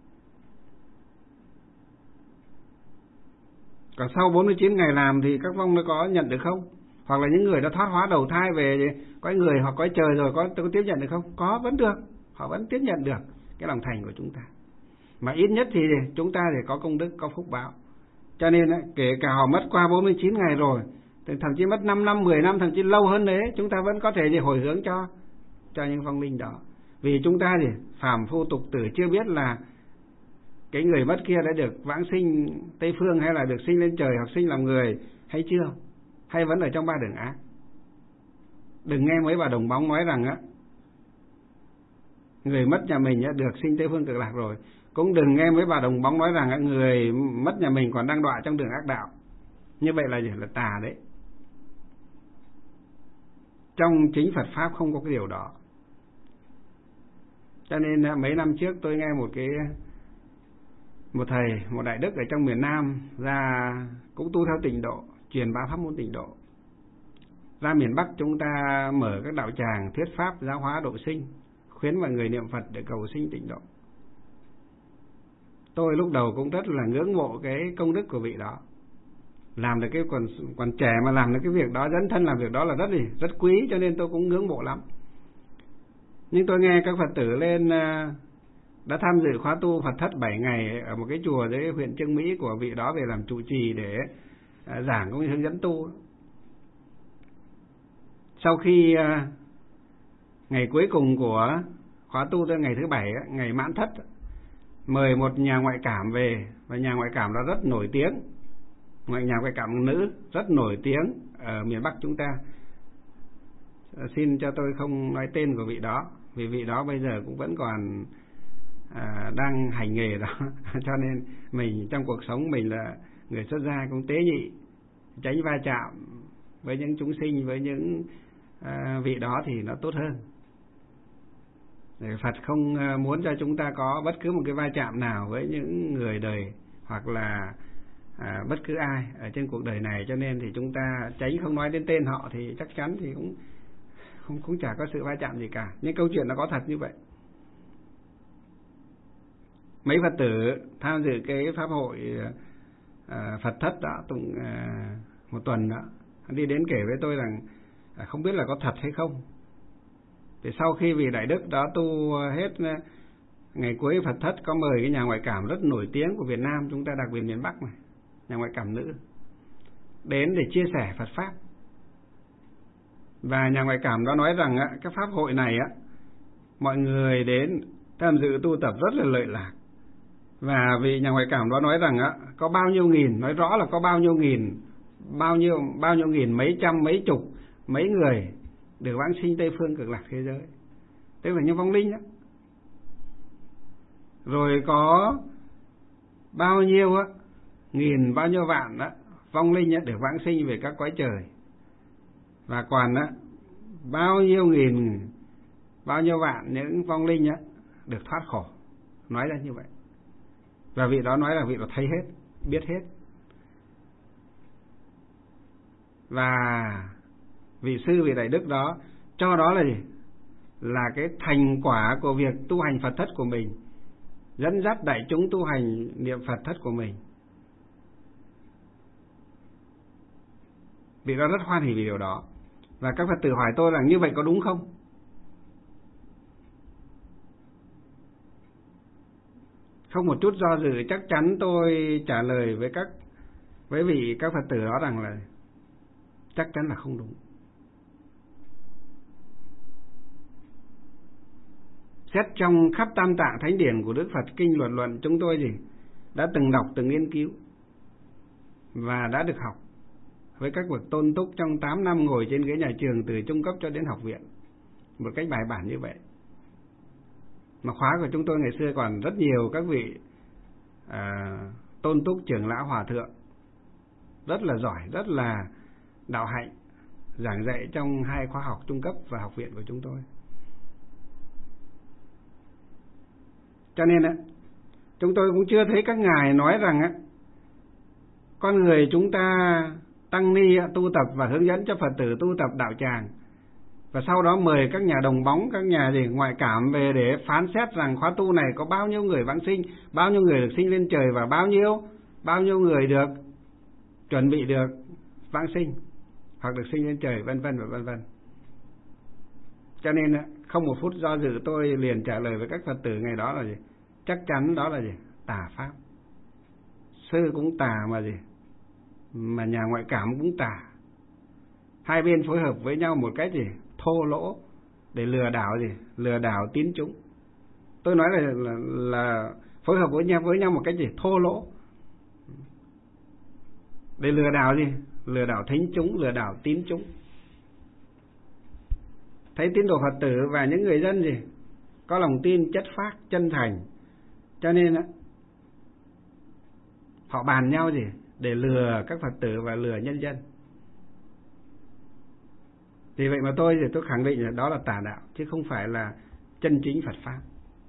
Còn sau bốn mươi chín ngày làm thì các vong nó có nhận được không? Hoặc là những người đã thoát hóa đầu thai về cõi người hoặc cõi trời rồi có, có tiếp nhận được không? Có, vẫn được. Họ vẫn tiếp nhận được cái lòng thành của chúng ta. Mà ít nhất thì chúng ta thì có công đức, có phúc báo. Cho nên kể cả họ mất qua bốn mươi chín ngày rồi, thậm chí mất năm năm, mười năm, thậm chí lâu hơn đấy, chúng ta vẫn có thể thì hồi hướng cho cho những vong linh đó. Vì chúng ta thì phàm phu tục tử chưa biết là cái người mất kia đã được vãng sinh Tây Phương hay là được sinh lên trời hoặc sinh làm người hay chưa, hay vẫn ở trong ba đường ác. Đừng nghe mấy bà đồng bóng nói rằng á người mất nhà mình á được sinh Tây Phương Cực Lạc rồi. Cũng đừng nghe mấy bà đồng bóng nói rằng á người mất nhà mình còn đang đọa trong đường ác đạo. Như vậy là gì? Là tà đấy. Trong chính Phật Pháp không có cái điều đó. Cho nên mấy năm trước tôi nghe một cái một thầy, một đại đức ở trong miền Nam ra cũng tu theo tịnh độ, truyền bá pháp môn tịnh độ. Ra miền Bắc chúng ta mở các đạo tràng thuyết pháp giáo hóa độ sinh, khuyến mọi người niệm Phật để cầu sinh tịnh độ. Tôi lúc đầu cũng rất là ngưỡng mộ cái công đức của vị đó. Làm được cái còn còn trẻ mà làm được cái việc đó, dấn thân làm việc đó là rất gì, rất quý, cho nên tôi cũng ngưỡng mộ lắm. Nhưng tôi nghe các Phật tử lên đã tham dự khóa tu Phật thất bảy ngày ở một cái chùa dưới huyện Chương Mỹ của vị đó về làm trụ trì để giảng cũng như hướng dẫn tu. Sau khi ngày cuối cùng của khóa tu tới ngày thứ bảy, ngày mãn thất, mời một nhà ngoại cảm về, và nhà ngoại cảm đó rất nổi tiếng, nhà ngoại cảm nữ rất nổi tiếng ở miền Bắc chúng ta. Xin cho tôi không nói tên của vị đó, vì vị đó bây giờ cũng vẫn còn à, đang hành nghề đó. Cho nên mình trong cuộc sống mình là người xuất gia cũng tế nhị, tránh va chạm với những chúng sinh, với những à, vị đó thì nó tốt hơn. Để Phật không muốn cho chúng ta có bất cứ một cái va chạm nào với những người đời hoặc là à, bất cứ ai ở trên cuộc đời này, cho nên thì chúng ta tránh không nói đến tên họ thì chắc chắn thì cũng không cũng chả có sự va chạm gì cả. Nhưng câu chuyện nó có thật như vậy. Mấy Phật tử tham dự cái pháp hội à, Phật thất đó tụng à, một tuần đó, đi đến kể với tôi rằng à, không biết là có thật hay không. Thì sau khi vị đại đức đó tu hết ngày cuối Phật thất, có mời cái nhà ngoại cảm rất nổi tiếng của Việt Nam chúng ta, đặc biệt miền Bắc này, nhà ngoại cảm nữ, đến để chia sẻ Phật Pháp. Và nhà ngoại cảm đó nói rằng á, cái pháp hội này á, mọi người đến tham dự tu tập rất là lợi lạc. Và vị nhà ngoại cảm đó nói rằng á, có bao nhiêu nghìn, nói rõ là có bao nhiêu nghìn, bao nhiêu bao nhiêu nghìn, mấy trăm, mấy chục, mấy người được vãng sinh Tây Phương Cực Lạc thế giới, tức là những vong linh đó. Rồi có bao nhiêu á, nghìn, bao nhiêu vạn đó, vong linh á, được vãng sinh về các cõi trời. Và còn á, bao nhiêu nghìn, bao nhiêu vạn những vong linh á, được thoát khổ. Nói ra như vậy. Và vị đó nói là vị đó thấy hết, biết hết. Và vị sư, vị đại đức đó cho đó là gì? Là cái thành quả của việc tu hành Phật thất của mình, dẫn dắt đại chúng tu hành niệm Phật thất của mình. Vị đó rất hoan hỉ vì điều đó. Và các Phật tử hỏi tôi rằng như vậy có đúng không? Không một chút do dự, chắc chắn tôi trả lời với các với vị các Phật tử đó rằng là chắc chắn là không đúng. Xét trong khắp tam tạng thánh điển của Đức Phật, kinh luận luận chúng tôi gì đã từng đọc, từng nghiên cứu và đã được học với các bậc tôn túc trong tám năm ngồi trên ghế nhà trường từ trung cấp cho đến học viện, một cách bài bản như vậy. Mà khóa của chúng tôi ngày xưa còn rất nhiều các vị à, tôn túc trưởng lão hòa thượng rất là giỏi, rất là đạo hạnh, giảng dạy trong hai khóa học trung cấp và học viện của chúng tôi. Cho nên á, chúng tôi cũng chưa thấy các ngài nói rằng á, con người chúng ta tăng ni tu tập và hướng dẫn cho Phật tử tu tập đạo tràng, và sau đó mời các nhà đồng bóng, các nhà gì ngoại cảm về để phán xét rằng khóa tu này có bao nhiêu người vãng sinh, bao nhiêu người được sinh lên trời và bao nhiêu bao nhiêu người được chuẩn bị được vãng sinh hoặc được sinh lên trời, vân vân và vân vân. Cho nên không một phút do dự, tôi liền trả lời với các Phật tử ngày đó là gì? Chắc chắn đó là gì? Tà pháp. Sư cũng tà mà gì? Mà nhà ngoại cảm cũng tà. Hai bên phối hợp với nhau một cách gì? Thô lỗ để lừa đảo gì? Lừa đảo tín chúng. Tôi nói là, là, là phối hợp với nhau với nhau một cách gì? Thô lỗ để lừa đảo gì? Lừa đảo thính chúng, lừa đảo tín chúng. Thấy tín đồ Phật tử và những người dân gì? Có lòng tin chất phác, chân thành, cho nên á, họ bàn nhau gì? Để lừa các Phật tử và lừa nhân dân. Vì vậy mà tôi thì tôi khẳng định là đó là tà đạo, chứ không phải là chân chính Phật pháp.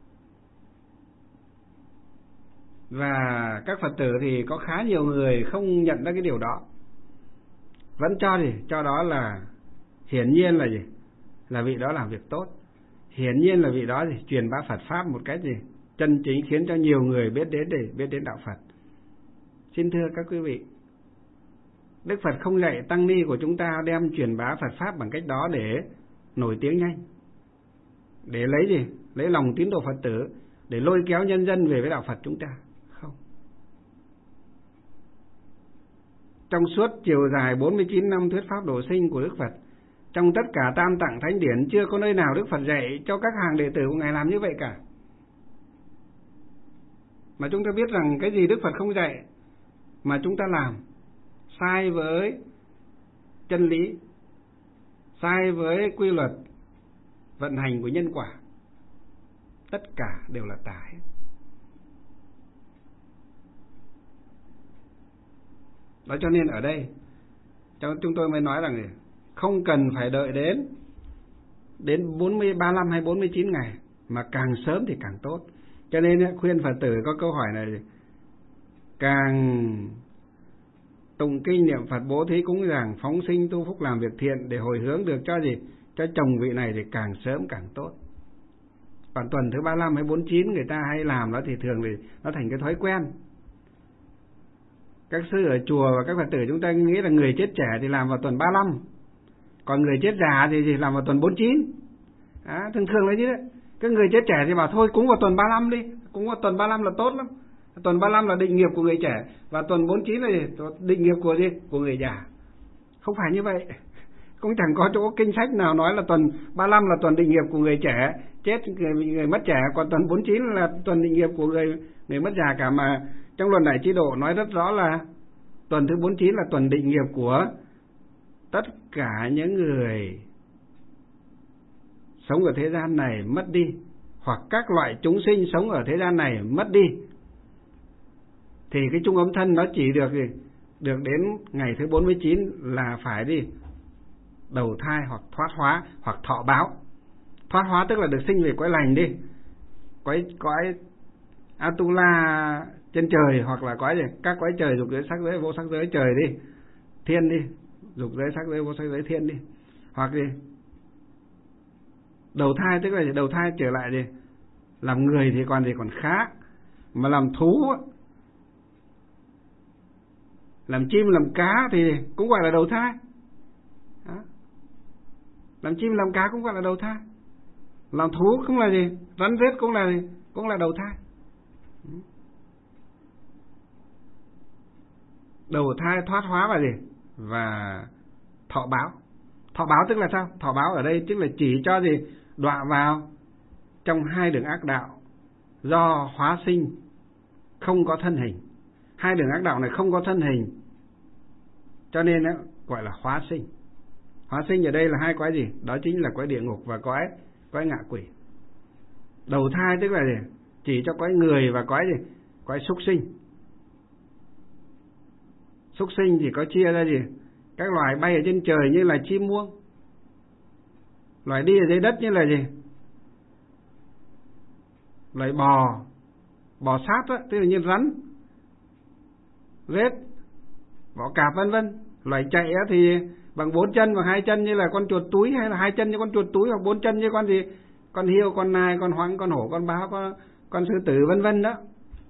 Và các Phật tử thì có khá nhiều người không nhận ra cái điều đó, vẫn cho gì? Cho đó là hiển nhiên là gì? Là vị đó làm việc tốt. Hiển nhiên là vị đó gì? Truyền bá Phật pháp một cách gì? Chân chính, khiến cho nhiều người biết đến để biết đến đạo Phật. Xin thưa các quý vị, Đức Phật không dạy tăng ni của chúng ta đem truyền bá Phật pháp bằng cách đó để nổi tiếng nhanh, để lấy gì? Lấy lòng tín đồ Phật tử, để lôi kéo nhân dân về với đạo Phật chúng ta. Không. Trong suốt chiều dài bốn mươi chín năm thuyết pháp độ sinh của Đức Phật, trong tất cả tam tạng thánh điển, chưa có nơi nào Đức Phật dạy cho các hàng đệ tử của Ngài làm như vậy cả. Mà chúng ta biết rằng cái gì Đức Phật không dạy mà chúng ta làm sai với chân lý, sai với quy luật vận hành của nhân quả, tất cả đều là tà hết. Đó, cho nên ở đây chúng tôi mới nói rằng không cần phải đợi đến đến bốn mươi, ba mươi lăm hay bốn mươi chín ngày, mà càng sớm thì càng tốt. Cho nên khuyên Phật tử có câu hỏi này, càng tụng kinh niệm Phật, bố thí cúng dường, phóng sinh tu phúc làm việc thiện để hồi hướng được cho gì? Cho chồng vị này thì càng sớm càng tốt. Còn tuần thứ ba mươi lăm hay bốn mươi chín người ta hay làm đó thì thường thì nó thành cái thói quen. Các sư ở chùa và các Phật tử chúng ta nghĩ là người chết trẻ thì làm vào tuần ba mươi lăm, còn người chết già thì, thì làm vào tuần bốn mươi chín. À, thường thường là như thế. Các người chết trẻ thì bảo thôi cúng vào tuần ba mươi lăm đi, cúng vào tuần ba mươi lăm là tốt lắm. Tuần ba mươi lăm là định nghiệp của người trẻ, và tuần bốn mươi chín là định nghiệp của gì? Của người già. Không phải như vậy. Cũng chẳng có chỗ kinh sách nào nói là tuần ba mươi lăm là tuần định nghiệp của người trẻ chết, người, người mất trẻ, còn tuần bốn mươi chín là tuần định nghiệp của người người mất già cả. Mà trong Luận Đại Trí Độ nói rất rõ là tuần thứ bốn mươi chín là tuần định nghiệp của tất cả những người sống ở thế gian này mất đi, hoặc các loại chúng sinh sống ở thế gian này mất đi. Thì cái chung ấm thân nó chỉ được được đến ngày thứ bốn mươi chín là phải đi đầu thai hoặc thoát hóa hoặc thọ báo. Thoát hóa tức là được sinh về cõi lành đi, cõi cõi Atula trên trời, hoặc là cõi gì? Các cõi trời dục giới sắc giới vô sắc giới trời đi, thiên đi, dục giới sắc giới vô sắc giới thiên đi, hoặc gì đầu thai tức là gì? Đầu thai trở lại gì? Làm người thì còn gì còn khác, mà làm thú, làm chim làm cá thì cũng gọi là đầu thai. Đó. Làm chim làm cá cũng gọi là đầu thai. Làm thú cũng là gì? Rắn rết cũng là gì? Cũng là đầu thai. Đầu thai, thoát hóa và gì? Và thọ báo. Thọ báo tức là sao? Thọ báo ở đây tức là chỉ cho gì? Đọa vào trong hai đường ác đạo do hóa sinh không có thân hình. Hai đường ác đạo này không có thân hình, cho nên gọi là hóa sinh. Hóa sinh ở đây là hai cõi gì? Đó chính là cõi địa ngục và cõi cõi ngạ quỷ. Đầu thai tức là gì? Chỉ cho cõi người và cõi gì? Cõi súc sinh. Súc sinh thì có chia ra gì? Các loài bay ở trên trời như là chim muông, loài đi ở dưới đất như là gì? Loài bò, bò sát đó, tức là như rắn, rết, bọ cạp vân vân. Loài chạy thì bằng bốn chân và hai chân như là con chuột túi, hay là hai chân như con chuột túi, hoặc bốn chân như con gì? Con hiêu, con nai, con hoang, con hổ, con báo, con, con sư tử vân vân đó.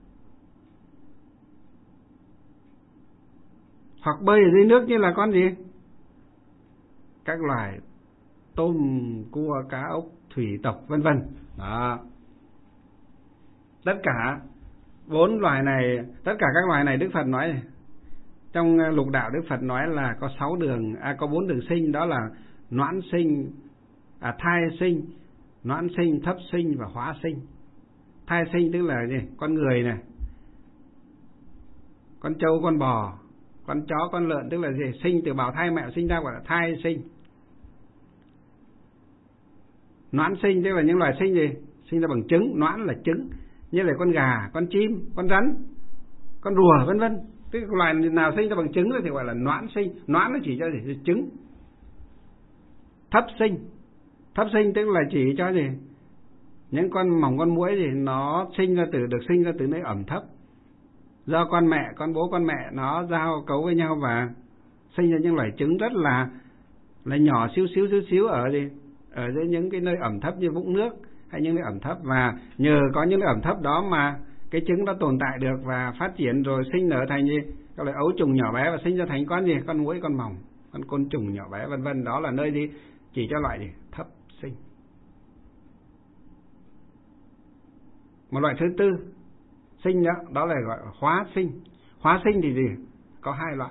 Hoặc bơi ở dưới nước như là con gì? Các loài tôm, cua, cá, ốc, thủy tộc vân vân. Đó. Tất cả bốn loài này, tất cả các loài này Đức Phật nói này, trong lục đạo Đức Phật nói là có sáu đường, à, có bốn đường sinh, đó là noãn sinh, à, thai sinh, noãn sinh, thấp sinh và hóa sinh. Thai sinh tức là gì? Con người này, con trâu, con bò, con chó, con lợn, tức là gì? Sinh từ bào thai mẹ sinh ra gọi là thai sinh. Noãn sinh tức là những loài sinh gì? Sinh ra bằng trứng, noãn là trứng, như là con gà, con chim, con rắn, con rùa vân vân. Tức là loài nào sinh ra bằng trứng thì gọi là noãn sinh. Noãn nó chỉ cho gì? Trứng. Thấp sinh, thấp sinh tức là chỉ cho gì? Những con mỏng, con muỗi gì nó sinh ra từ được sinh ra từ nơi ẩm thấp, do con mẹ, con bố, con mẹ nó giao cấu với nhau và sinh ra những loài trứng rất là là nhỏ xíu xíu xíu xíu ở gì? Ở dưới những cái nơi ẩm thấp như vũng nước hay những nơi ẩm thấp, và nhờ có những nơi ẩm thấp đó mà cái trứng đó tồn tại được và phát triển rồi sinh nở thành gì? Các loại ấu trùng nhỏ bé và sinh ra thành con gì? Con muỗi, con mỏng, con côn trùng nhỏ bé vân vân. Đó là nơi gì? Chỉ cho loại gì? Thấp sinh. Một loại thứ tư sinh đó, đó là gọi là hóa sinh. Hóa sinh thì gì? Có hai loại.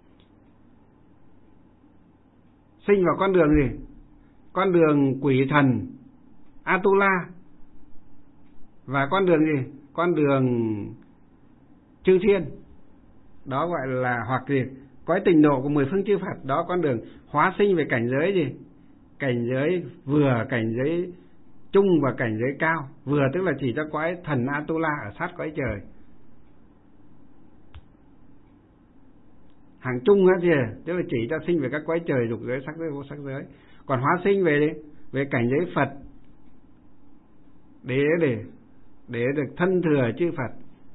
Sinh vào con đường gì? Con đường quỷ thần Atula, và con đường gì? Con đường chư thiên. Đó gọi là hoặc gì? Cõi tình độ của mười phương chư Phật. Đó con đường hóa sinh về cảnh giới gì? Cảnh giới vừa, cảnh giới trung và cảnh giới cao. Vừa tức là chỉ cho cõi thần Atula ở sát cõi trời. Hàng trung á gì? Tức là chỉ cho sinh về các cõi trời, dục giới, sắc giới, vô sắc giới. Còn hóa sinh về đi, về cảnh giới Phật, để để để được thân thừa chư Phật,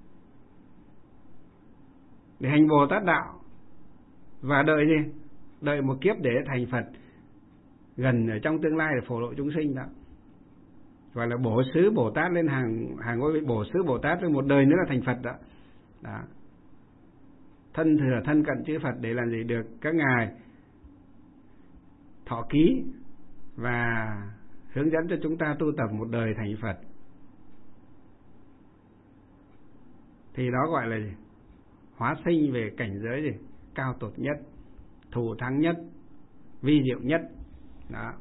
để hành Bồ Tát đạo, và đợi gì? Đợi một kiếp để thành Phật gần ở trong tương lai để phổ lộ chúng sinh đó. Gọi là bổ xứ Bồ Tát lên hàng hàng ngôi vị bổ xứ Bồ Tát, với một đời nữa là thành Phật đó. Đó. Thân thừa, thân cận chư Phật để làm gì? Được các ngài thọ ký và hướng dẫn cho chúng ta tu tập một đời thành Phật. Thì đó gọi là gì? Hóa sinh về cảnh giới gì? Cao tột nhất, thù thắng nhất, vi diệu nhất. Đó.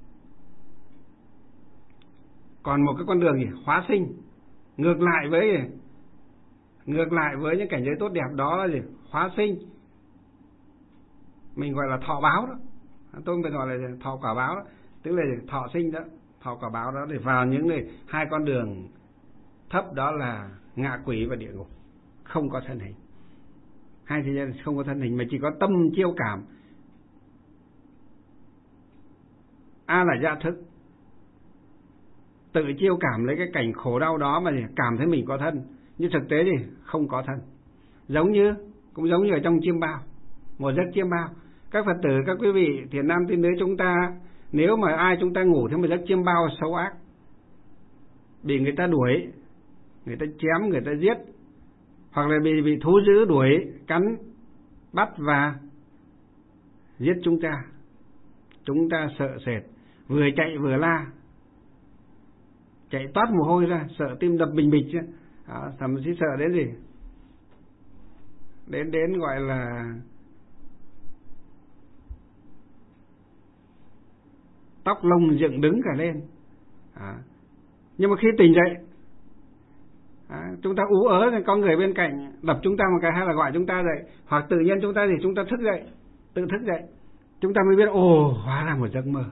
Còn một cái con đường gì? Hóa sinh ngược lại với ngược lại với những cảnh giới tốt đẹp đó là gì? Hóa sinh mình gọi là thọ báo đó. Tôi phải gọi là thọ quả báo đó. Tức là thọ sinh đó, thọ quả báo đó, để vào những này hai con đường thấp, đó là ngạ quỷ và địa ngục, không có thân hình. Hai thế giới không có thân hình mà chỉ có tâm chiêu cảm. A là dạ thức, tự chiêu cảm lấy cái cảnh khổ đau đó mà cảm thấy mình có thân, nhưng thực tế thì không có thân. Giống như cũng giống như ở trong chiêm bao, một giấc chiêm bao. Các Phật tử, các quý vị thiện nam tín nữ chúng ta, nếu mà ai chúng ta ngủ theo một giấc chiêm bao xấu ác, bị người ta đuổi, người ta chém, người ta giết, hoặc là bị bị thú dữ đuổi, cắn, bắt và giết chúng ta, chúng ta sợ sệt, vừa chạy vừa la, chạy toát mồ hôi ra, sợ tim đập bình bịch, đó, thậm chí sợ đến gì, đến đến gọi là tóc lông dựng đứng cả lên. À. Nhưng mà khi tỉnh dậy, à, chúng ta ú ớ, có người bên cạnh đập chúng ta một cái hay là gọi chúng ta dậy, hoặc tự nhiên chúng ta thì chúng ta thức dậy, tự thức dậy, chúng ta mới biết ồ, hóa ra một giấc mơ.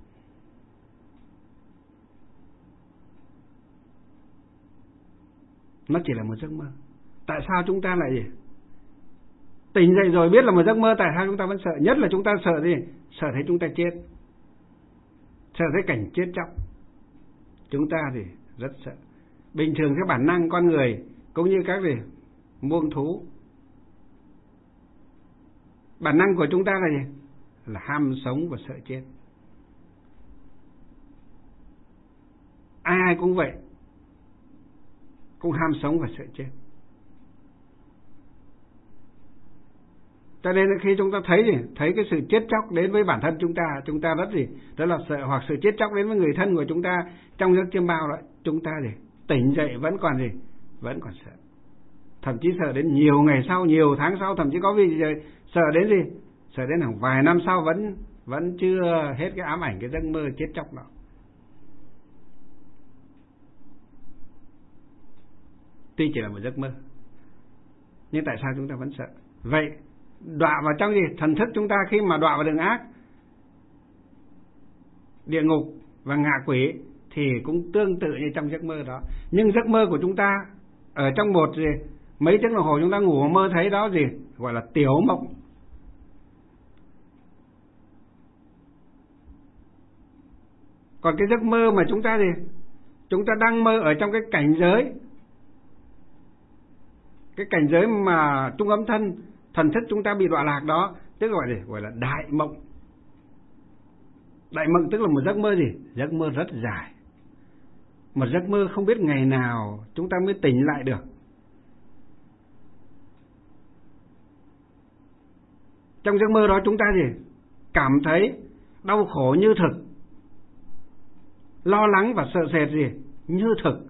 Nó chỉ là một giấc mơ. Tại sao chúng ta lại gì? Tỉnh dậy rồi biết là một giấc mơ, tại sao chúng ta vẫn sợ? Nhất là chúng ta sợ gì? Sợ thấy chúng ta chết, sợ thấy cảnh chết chóc. Chúng ta thì rất sợ. Bình thường cái bản năng con người cũng như các gì muông thú, bản năng của chúng ta là gì? Là ham sống và sợ chết. Ai ai cũng vậy, cũng ham sống và sợ chết. Cho nên khi chúng ta thấy gì, thấy cái sự chết chóc đến với bản thân chúng ta, chúng ta rất gì, đó là sợ, hoặc sự chết chóc đến với người thân của chúng ta trong giấc chiêm bao đó, chúng ta gì, tỉnh dậy vẫn còn gì, vẫn còn sợ. Thậm chí sợ đến nhiều ngày sau, nhiều tháng sau, thậm chí có vì gì, sợ đến gì, sợ đến hàng vài năm sau vẫn vẫn chưa hết cái ám ảnh cái giấc mơ chết chóc đó. Tuy chỉ là một giấc mơ, nhưng tại sao chúng ta vẫn sợ? Vậy đọa vào trong gì? Thần thức chúng ta khi mà đọa vào đường ác, địa ngục và ngạ quỷ thì cũng tương tự như trong giấc mơ đó. Nhưng giấc mơ của chúng ta ở trong một gì, mấy tiếng đồng hồ chúng ta ngủ mơ thấy đó gì, gọi là tiểu mộng. Còn cái giấc mơ mà chúng ta gì, chúng ta đang mơ ở trong cái cảnh giới, cái cảnh giới mà trung âm thân, thần thức chúng ta bị đọa lạc đó, tức gọi gì, gọi là đại mộng. Đại mộng tức là một giấc mơ gì? Giấc mơ rất dài, một giấc mơ không biết ngày nào chúng ta mới tỉnh lại được. Trong giấc mơ đó chúng ta gì? Cảm thấy đau khổ như thực, lo lắng và sợ sệt gì? Như thực.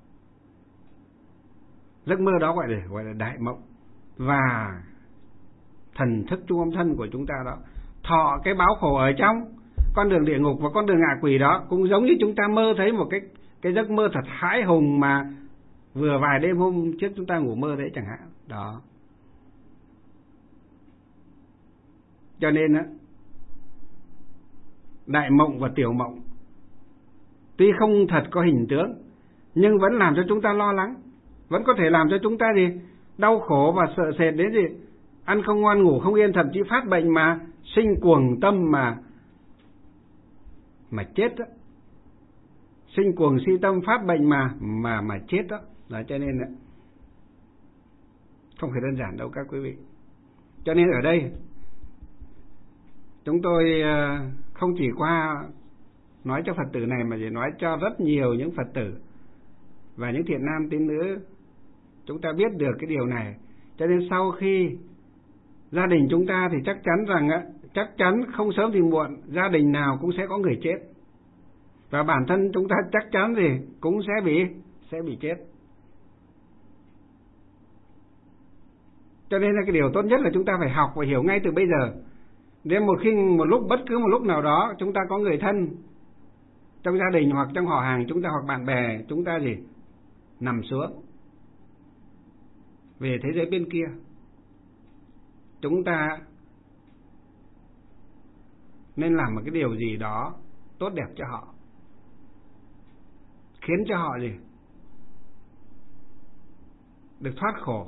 Giấc mơ đó gọi là, gọi là đại mộng. Và thần thức trung âm thân của chúng ta đó thọ cái báo khổ ở trong con đường địa ngục và con đường ngạ quỷ đó, cũng giống như chúng ta mơ thấy một cái cái giấc mơ thật hãi hùng mà vừa vài đêm hôm trước chúng ta ngủ mơ đấy chẳng hạn đó. Cho nên á, đại mộng và tiểu mộng tuy không thật có hình tướng nhưng vẫn làm cho chúng ta lo lắng, vẫn có thể làm cho chúng ta gì đau khổ và sợ sệt đến gì ăn không ngon ngủ không yên, thậm chí phát bệnh mà sinh cuồng tâm mà mà chết đó, sinh cuồng si tâm phát bệnh mà mà mà chết đó. Đó cho nên là không phải đơn giản đâu các quý vị. Cho nên ở đây chúng tôi không chỉ qua nói cho Phật tử này mà chỉ nói cho rất nhiều những Phật tử và những thiện nam tín nữ chúng ta biết được cái điều này. Cho nên sau khi gia đình chúng ta thì chắc chắn rằng á, chắc chắn không sớm thì muộn gia đình nào cũng sẽ có người chết, và bản thân chúng ta chắc chắn thì cũng sẽ bị sẽ bị chết. Cho nên là cái điều tốt nhất là chúng ta phải học và hiểu ngay từ bây giờ. Đến một khi một lúc bất cứ một lúc nào đó chúng ta có người thân trong gia đình hoặc trong họ hàng chúng ta hoặc bạn bè chúng ta gì nằm xuống về thế giới bên kia, chúng ta nên làm một cái điều gì đó tốt đẹp cho họ, khiến cho họ gì được thoát khổ,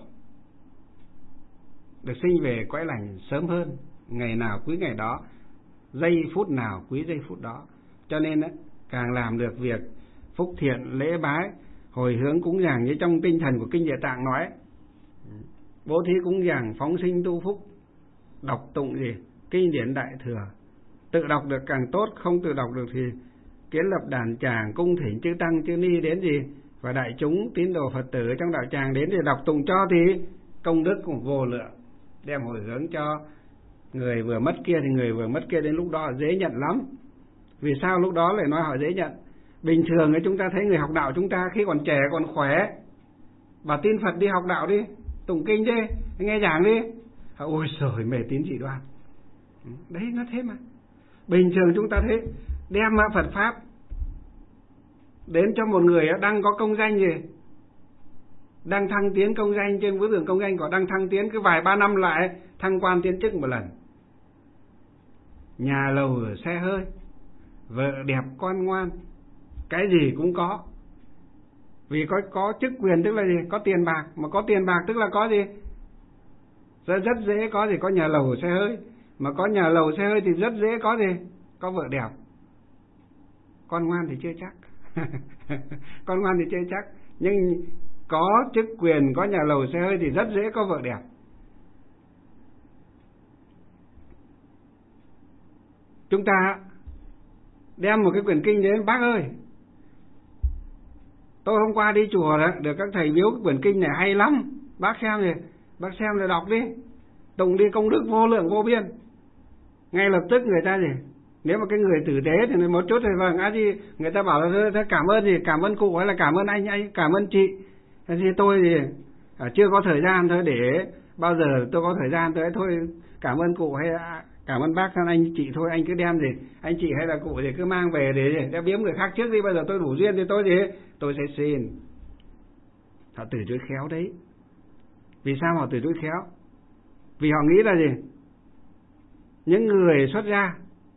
được sinh về cõi lành sớm hơn, ngày nào quý ngày đó, giây phút nào quý giây phút đó. Cho nên ấy, càng làm được việc phúc thiện lễ bái hồi hướng cúng dường như trong tinh thần của kinh Địa Tạng nói, bố thí cúng dường phóng sinh tu phúc, đọc tụng gì kinh điển đại thừa, tự đọc được càng tốt, không tự đọc được thì kiến lập đàn tràng cung thỉnh chư tăng chư ni đến gì và đại chúng tín đồ Phật tử trong đạo tràng đến để đọc tụng cho thì công đức cũng vô lượng, đem hồi hướng cho người vừa mất kia, thì người vừa mất kia đến lúc đó dễ nhận lắm. Vì sao lúc đó lại nói họ dễ nhận? Bình thường ấy chúng ta thấy người học đạo chúng ta khi còn trẻ còn khỏe, bà tin Phật đi học đạo đi, tụng kinh đi, nghe giảng đi, ôi trời mê tín dị đoan. Đấy nó thế mà. Bình thường chúng ta thấy đem Phật pháp đến cho một người đang có công danh gì, đang thăng tiến công danh trên bước đường công danh, có đang thăng tiến cứ vài ba năm lại thăng quan tiến chức một lần. nhà lầu ở xe hơi, vợ đẹp con ngoan, cái gì cũng có. Vì có có chức quyền tức là gì? Có tiền bạc, mà có tiền bạc tức là có gì? Rất, rất dễ có gì? Có nhà lầu xe hơi. Mà có nhà lầu xe hơi thì rất dễ có gì? Có vợ đẹp. Con ngoan thì chưa chắc. Con ngoan thì chưa chắc. Nhưng có chức quyền, có nhà lầu xe hơi thì rất dễ có vợ đẹp. Chúng ta đem một cái quyển kinh đến, bác ơi, tôi hôm qua đi chùa đó, được các thầy biếu cái quyển kinh này hay lắm, bác xem đi, bác xem rồi đọc đi, tụng đi, công đức vô lượng vô biên. Ngay lập tức người ta gì, nếu mà cái người tử tế thì một chút thì vâng, á gì, người ta bảo là cảm ơn gì, cảm ơn cụ hay là cảm ơn anh, anh cảm ơn chị. Thì tôi thì à, chưa có thời gian thôi, để bao giờ tôi có thời gian tôi thôi cảm ơn cụ hay cảm ơn bác, anh chị thôi, anh cứ đem gì, anh chị hay là cụ thì cứ mang về để để biếm người khác trước đi, bây giờ tôi đủ duyên thì tôi gì, tôi sẽ xin. Họ từ chối khéo đấy. Vì sao họ từ chối khéo? Vì họ nghĩ là gì? Những người xuất gia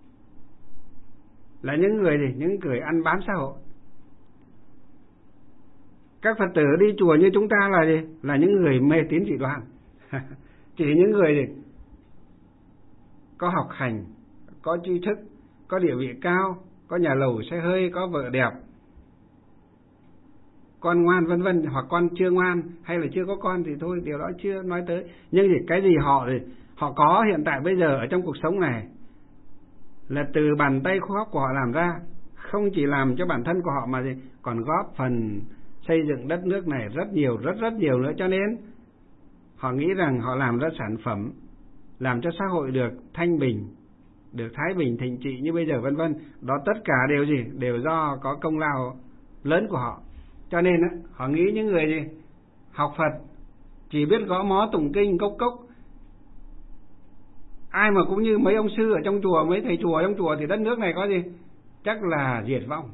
là những người gì? Những người ăn bám xã hội. Các Phật tử đi chùa như chúng ta là gì? Là những người mê tín dị đoan. Chỉ những người gì? Có học hành, có tri thức, có địa vị cao, có nhà lầu xe hơi, có vợ đẹp, con ngoan vân vân, hoặc con chưa ngoan hay là chưa có con thì thôi, điều đó chưa nói tới. Nhưng thì cái gì họ thì họ có hiện tại bây giờ ở trong cuộc sống này là từ bàn tay khô óc của họ làm ra, không chỉ làm cho bản thân của họ mà gì, còn góp phần xây dựng đất nước này rất nhiều, rất rất nhiều nữa. Cho nên họ nghĩ rằng họ làm ra sản phẩm, làm cho xã hội được thanh bình, được thái bình thịnh trị như bây giờ vân vân. Đó tất cả đều gì? Đều do có công lao lớn của họ. Cho nên á, họ nghĩ những người gì? Học Phật chỉ biết gõ mó tụng kinh cốc cốc, ai mà cũng như mấy ông sư ở trong chùa, mấy thầy chùa ở trong chùa thì đất nước này có gì? Chắc là diệt vong.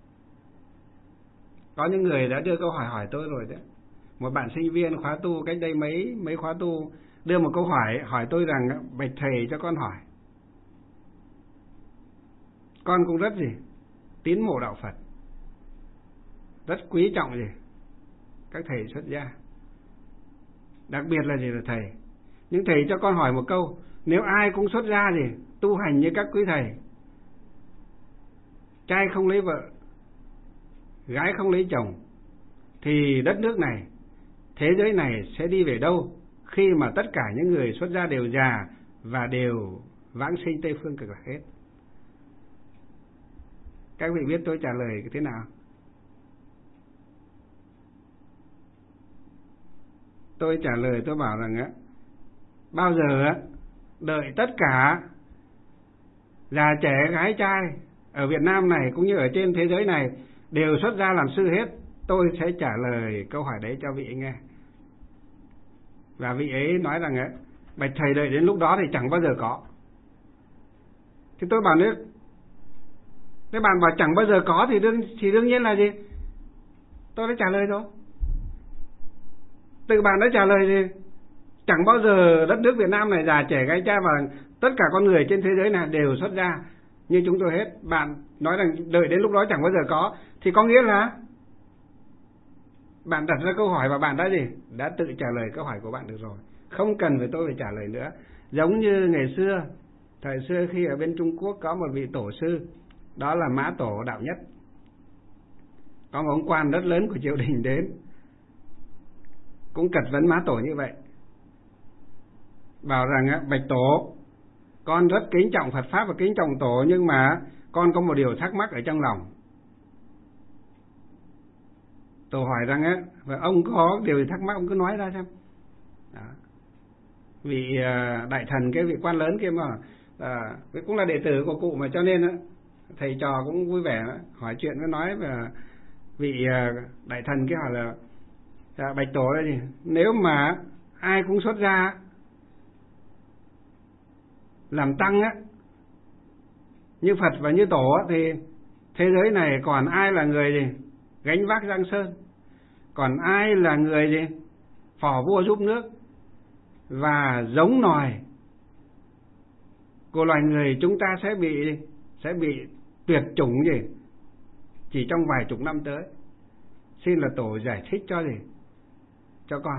Có những người đã đưa câu hỏi hỏi tôi rồi đấy. Một bạn sinh viên khóa tu cách đây mấy mấy khóa tu đưa một câu hỏi hỏi tôi rằng: bạch thầy cho con hỏi, con cũng rất gì tín mộ đạo Phật, rất quý trọng gì các thầy xuất gia, đặc biệt là gì là thầy. Nhưng thầy cho con hỏi một câu: nếu ai cũng xuất gia gì tu hành như các quý thầy, trai không lấy vợ, gái không lấy chồng, thì đất nước này, thế giới này sẽ đi về đâu khi mà tất cả những người xuất gia đều già và đều vãng sinh Tây Phương Cực Lạc hết? Các vị biết tôi trả lời thế nào? Tôi trả lời tôi bảo rằng á, bao giờ á, đợi tất cả già trẻ gái trai ở Việt Nam này cũng như ở trên thế giới này đều xuất gia làm sư hết, tôi sẽ trả lời câu hỏi đấy cho vị ấy nghe. Và vị ấy nói rằng á, bạch thầy đợi đến lúc đó thì chẳng bao giờ có. Thì tôi bảo nữa, cái bạn bảo chẳng bao giờ có thì đương, thì đương nhiên là gì? Tôi đã trả lời rồi. Tự bạn đã trả lời gì? Chẳng bao giờ đất nước Việt Nam này già trẻ gái trai và tất cả con người trên thế giới này đều xuất gia như chúng tôi hết. Bạn nói rằng đợi đến lúc đó chẳng bao giờ có, thì có nghĩa là bạn đặt ra câu hỏi và bạn đã gì? Đã tự trả lời câu hỏi của bạn được rồi. Không cần phải tôi phải trả lời nữa. Giống như ngày xưa, thời xưa khi ở bên Trung Quốc có một vị tổ sư, đó là Mã Tổ Đạo Nhất. Có một ông quan rất lớn của triều đình đến, cũng cật vấn Mã Tổ như vậy, bảo rằng: bạch Tổ, con rất kính trọng Phật Pháp và kính trọng Tổ, nhưng mà con có một điều thắc mắc ở trong lòng. Tổ hỏi rằng á, và ông có điều gì thắc mắc ông cứ nói ra xem. Đó. Vị đại thần cái vị quan lớn kia mà à, cũng là đệ tử của cụ mà, cho nên á, thầy trò cũng vui vẻ hỏi chuyện với nói. Và vị đại thần kia hỏi là: dạ, bạch Tổ là gì? Nếu mà ai cũng xuất gia làm tăng á, như Phật và như Tổ á, thì thế giới này còn ai là người gì gánh vác Giang Sơn, còn ai là người gì phò vua giúp nước và giống nòi của loài người chúng ta sẽ bị sẽ bị tuyệt chủng gì chỉ trong vài chục năm tới. Xin là Tổ giải thích cho gì cho con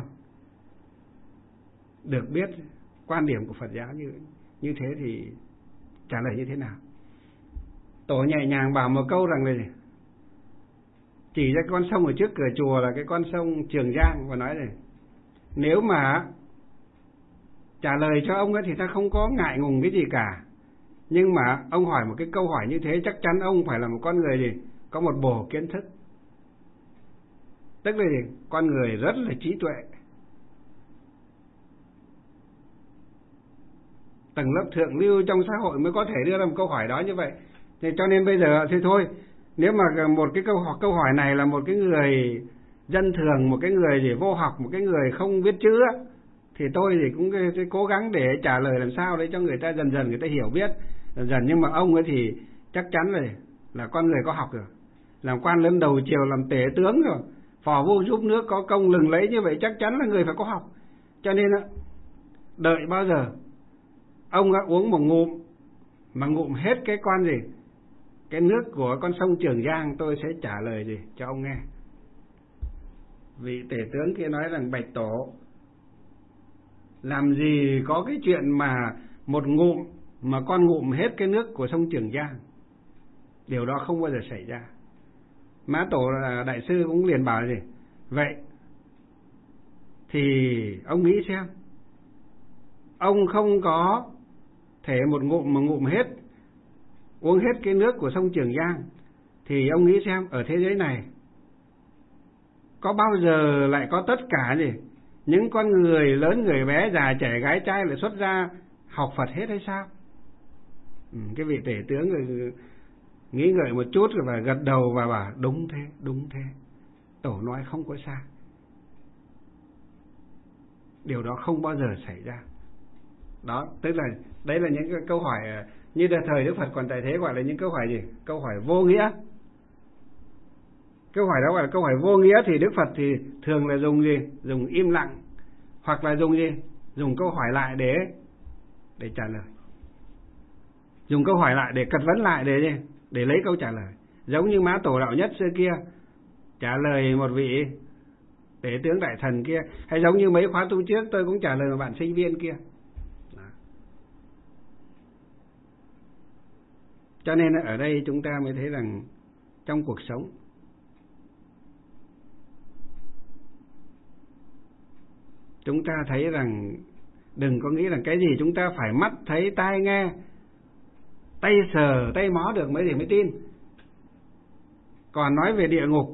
được biết quan điểm của Phật giáo như như thế thì trả lời như thế nào. Tổ nhẹ nhàng bảo một câu rằng này, chỉ ra con sông ở trước cửa chùa là cái con sông Trường Giang và nói này, nếu mà trả lời cho ông ấy thì ta không có ngại ngùng cái gì cả, nhưng mà ông hỏi một cái câu hỏi như thế chắc chắn ông phải là một con người gì có một bổ kiến thức, tức là gì? Con người rất là trí tuệ, tầng lớp thượng lưu trong xã hội mới có thể đưa ra một câu hỏi đó như vậy. Thế cho nên bây giờ thì thôi, nếu mà một cái câu hỏi, câu hỏi này là một cái người dân thường, một cái người gì vô học, một cái người không biết chữ á, thì tôi thì cũng cái, cố gắng để trả lời làm sao để cho người ta dần dần người ta hiểu biết dần dần. Nhưng mà ông ấy thì chắc chắn là là con người có học rồi, làm quan lớn đầu triều, làm tể tướng rồi, phò vô giúp nước có công lừng lấy như vậy, chắc chắn là người phải có học. Cho nên đợi bao giờ ông đã uống một ngụm mà ngụm hết cái con gì cái nước của con sông Trường Giang, tôi sẽ trả lời gì cho ông nghe. Vị tể tướng kia nói rằng bạch Tổ, làm gì có cái chuyện mà một ngụm mà con ngụm hết cái nước của sông Trường Giang, điều đó không bao giờ xảy ra. Mã Tổ đại sư cũng liền bảo gì vậy thì ông nghĩ xem, ông không có thể một ngụm mà ngụm hết uống hết cái nước của sông Trường Giang, thì ông nghĩ xem ở thế giới này có bao giờ lại có tất cả gì những con người lớn người bé, già trẻ gái trai lại xuất ra học Phật hết hay sao? Ừ, cái vị tể tướng rồi nghĩ ngợi một chút rồi và gật đầu và bảo đúng thế, đúng thế, Tổ nói không có sai, điều đó không bao giờ xảy ra. Đó, tức là đấy là những cái câu hỏi như là thời Đức Phật còn tại thế gọi là những câu hỏi gì? Câu hỏi vô nghĩa. Câu hỏi đó gọi là câu hỏi vô nghĩa, thì Đức Phật thì thường là dùng gì? Dùng im lặng, hoặc là dùng gì? Dùng câu hỏi lại để để trả lời. Dùng câu hỏi lại để cật vấn lại để gì? Để lấy câu trả lời. Giống như Mã Tổ Đạo Nhất xưa kia trả lời một vị tể tướng đại thần kia, hay giống như mấy khóa tu trước tôi cũng trả lời một bạn sinh viên kia. Đó. Cho nên ở đây chúng ta mới thấy rằng trong cuộc sống chúng ta thấy rằng đừng có nghĩ rằng cái gì chúng ta phải mắt thấy tai nghe, tay sờ tay mó được mới thì mới tin. Còn nói về địa ngục,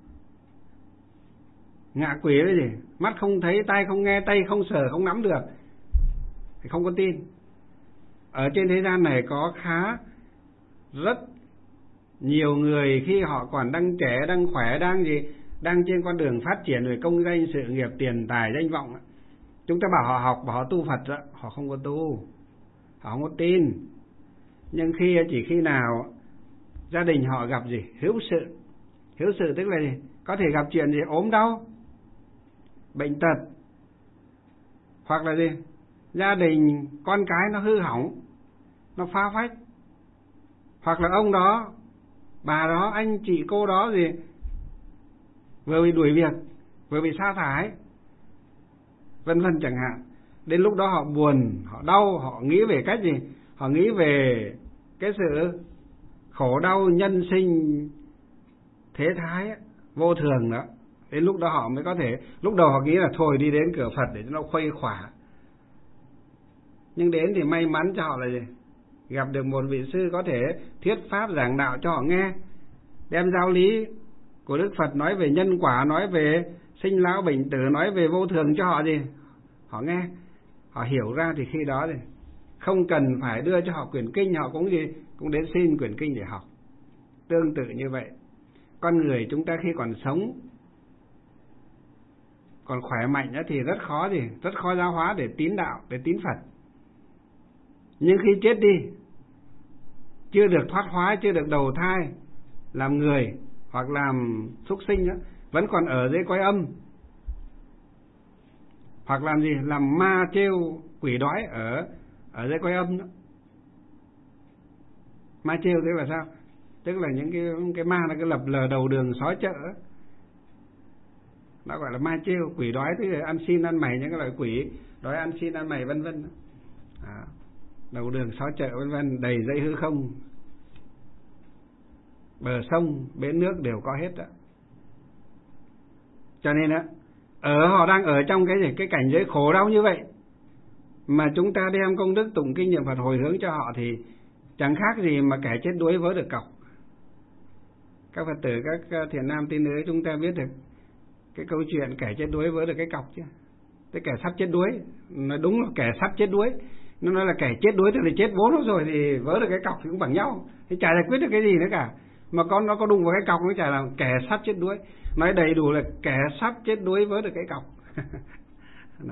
ngạ quỷ đấy gì, mắt không thấy, tai không nghe, tay không sờ không nắm được thì không có tin. Ở trên thế gian này có khá rất nhiều người khi họ còn đang trẻ, đang khỏe, đang gì, đang trên con đường phát triển về công danh sự nghiệp, tiền tài danh vọng, chúng ta bảo họ học, bảo họ tu Phật đó, họ không có tu, họ không có tin. Nhưng khi chỉ khi nào gia đình họ gặp gì hữu sự, hữu sự tức là gì, có thể gặp chuyện gì ốm đau, bệnh tật, hoặc là gì gia đình con cái nó hư hỏng, nó phá phách, hoặc là ông đó, bà đó, anh chị cô đó gì vừa bị đuổi việc, vừa bị sa thải, vân vân chẳng hạn. Đến lúc đó họ buồn, họ đau, họ nghĩ về cách gì? Họ nghĩ về cái sự khổ đau nhân sinh thế thái vô thường đó. Đến lúc đó họ mới có thể, lúc đầu họ nghĩ là thôi đi đến cửa Phật để cho nó khuây khỏa. Nhưng đến thì may mắn cho họ là gì? Gặp được một vị sư có thể thuyết pháp giảng đạo cho họ nghe, đem giáo lý của Đức Phật nói về nhân quả, nói về sinh lão bệnh tử, nói về vô thường cho họ gì? Họ nghe, họ hiểu ra, thì khi đó thì không cần phải đưa cho họ quyển kinh, họ cũng gì cũng đến xin quyển kinh để học. Tương tự như vậy, con người chúng ta khi còn sống, còn khỏe mạnh thì rất khó gì, rất khó giáo hóa để tín đạo, để tín Phật. Nhưng khi chết đi, chưa được thoát hóa, chưa được đầu thai làm người hoặc làm súc sinh đó, vẫn còn ở dưới cõi âm, hoặc làm gì, làm ma trêu quỷ đói ở ở dưới cõi âm đó, Ma trêu tức là sao? Tức là những cái cái ma là cái lập lờ đầu đường xó chợ, nó gọi là ma trêu. Quỷ đói tức là ăn xin ăn mày, những cái loại quỷ đói ăn xin ăn mày vân vân. À, đầu đường xó chợ vân vân, đầy dãy hư không, bờ sông bến nước đều có hết đó. Cho nên á, ở họ đang ở trong cái gì cái cảnh giới khổ đau như vậy, mà chúng ta đem công đức tụng kinh niệm Phật hồi hướng cho họ thì chẳng khác gì mà kẻ chết đuối vớ được cọc. Các Phật tử, các thiện nam tín nữ, chúng ta biết được cái câu chuyện kẻ chết đuối vớ được cái cọc chứ. Cái kẻ sắp chết đuối, nó đúng là kẻ sắp chết đuối. Nó nói là kẻ chết đuối tức là chết vốn nó rồi, thì vớ được cái cọc thì cũng bằng nhau, thì chả giải quyết được cái gì nữa cả. Mà con nó có đụng vào cái cọc nó chả là kẻ sắp chết đuối. Nói đầy đủ là kẻ sắp chết đuối vớ được cái cọc. Đó.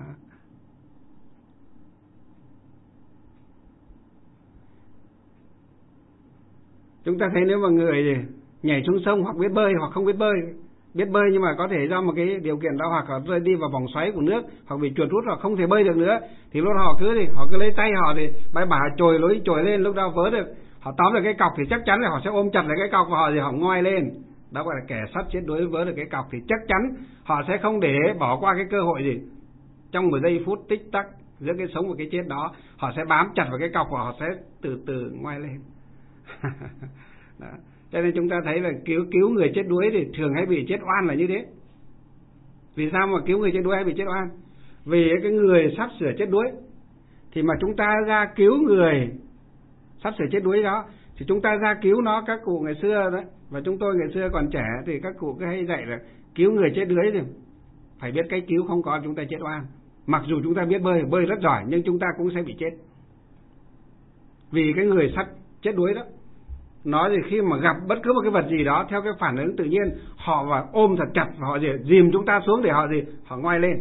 Chúng ta thấy nếu mà người nhảy xuống sông hoặc biết bơi hoặc không biết bơi, biết bơi nhưng mà có thể do một cái điều kiện đó, hoặc họ rơi đi vào vòng xoáy của nước, hoặc bị chuột rút, họ không thể bơi được nữa, thì lúc họ cứ thì họ cứ lấy tay họ thì bãi bả trồi lối trồi lên, lúc đó vớ được, họ tóm được cái cọc thì chắc chắn là họ sẽ ôm chặt lại cái cọc của họ thì họ ngoi lên. Đó gọi là kẻ sắp chết đuối vớ được cái cọc, thì chắc chắn họ sẽ không để bỏ qua cái cơ hội gì. Trong một giây phút tích tắc giữa cái sống và cái chết đó, họ sẽ bám chặt vào cái cọc và họ sẽ từ từ ngoi lên. Đó. Cho nên chúng ta thấy là cứu cứu người chết đuối thì thường hay bị chết oan là như thế. Vì sao mà cứu người chết đuối hay bị chết oan? Vì cái người sắp sửa chết đuối thì mà chúng ta ra cứu người sắp sửa chết đuối đó, thì chúng ta ra cứu nó. Các cụ ngày xưa đó, và chúng tôi ngày xưa còn trẻ thì các cụ cứ hay dạy là cứu người chết đuối thì phải biết cách cứu, không có chúng ta chết oan. Mặc dù chúng ta biết bơi, bơi rất giỏi, nhưng chúng ta cũng sẽ bị chết. Vì cái người sắp chết đuối đó, nó thì khi mà gặp bất cứ một cái vật gì đó, theo cái phản ứng tự nhiên, họ và ôm thật chặt và họ gì dìm chúng ta xuống để họ gì họ ngoi lên.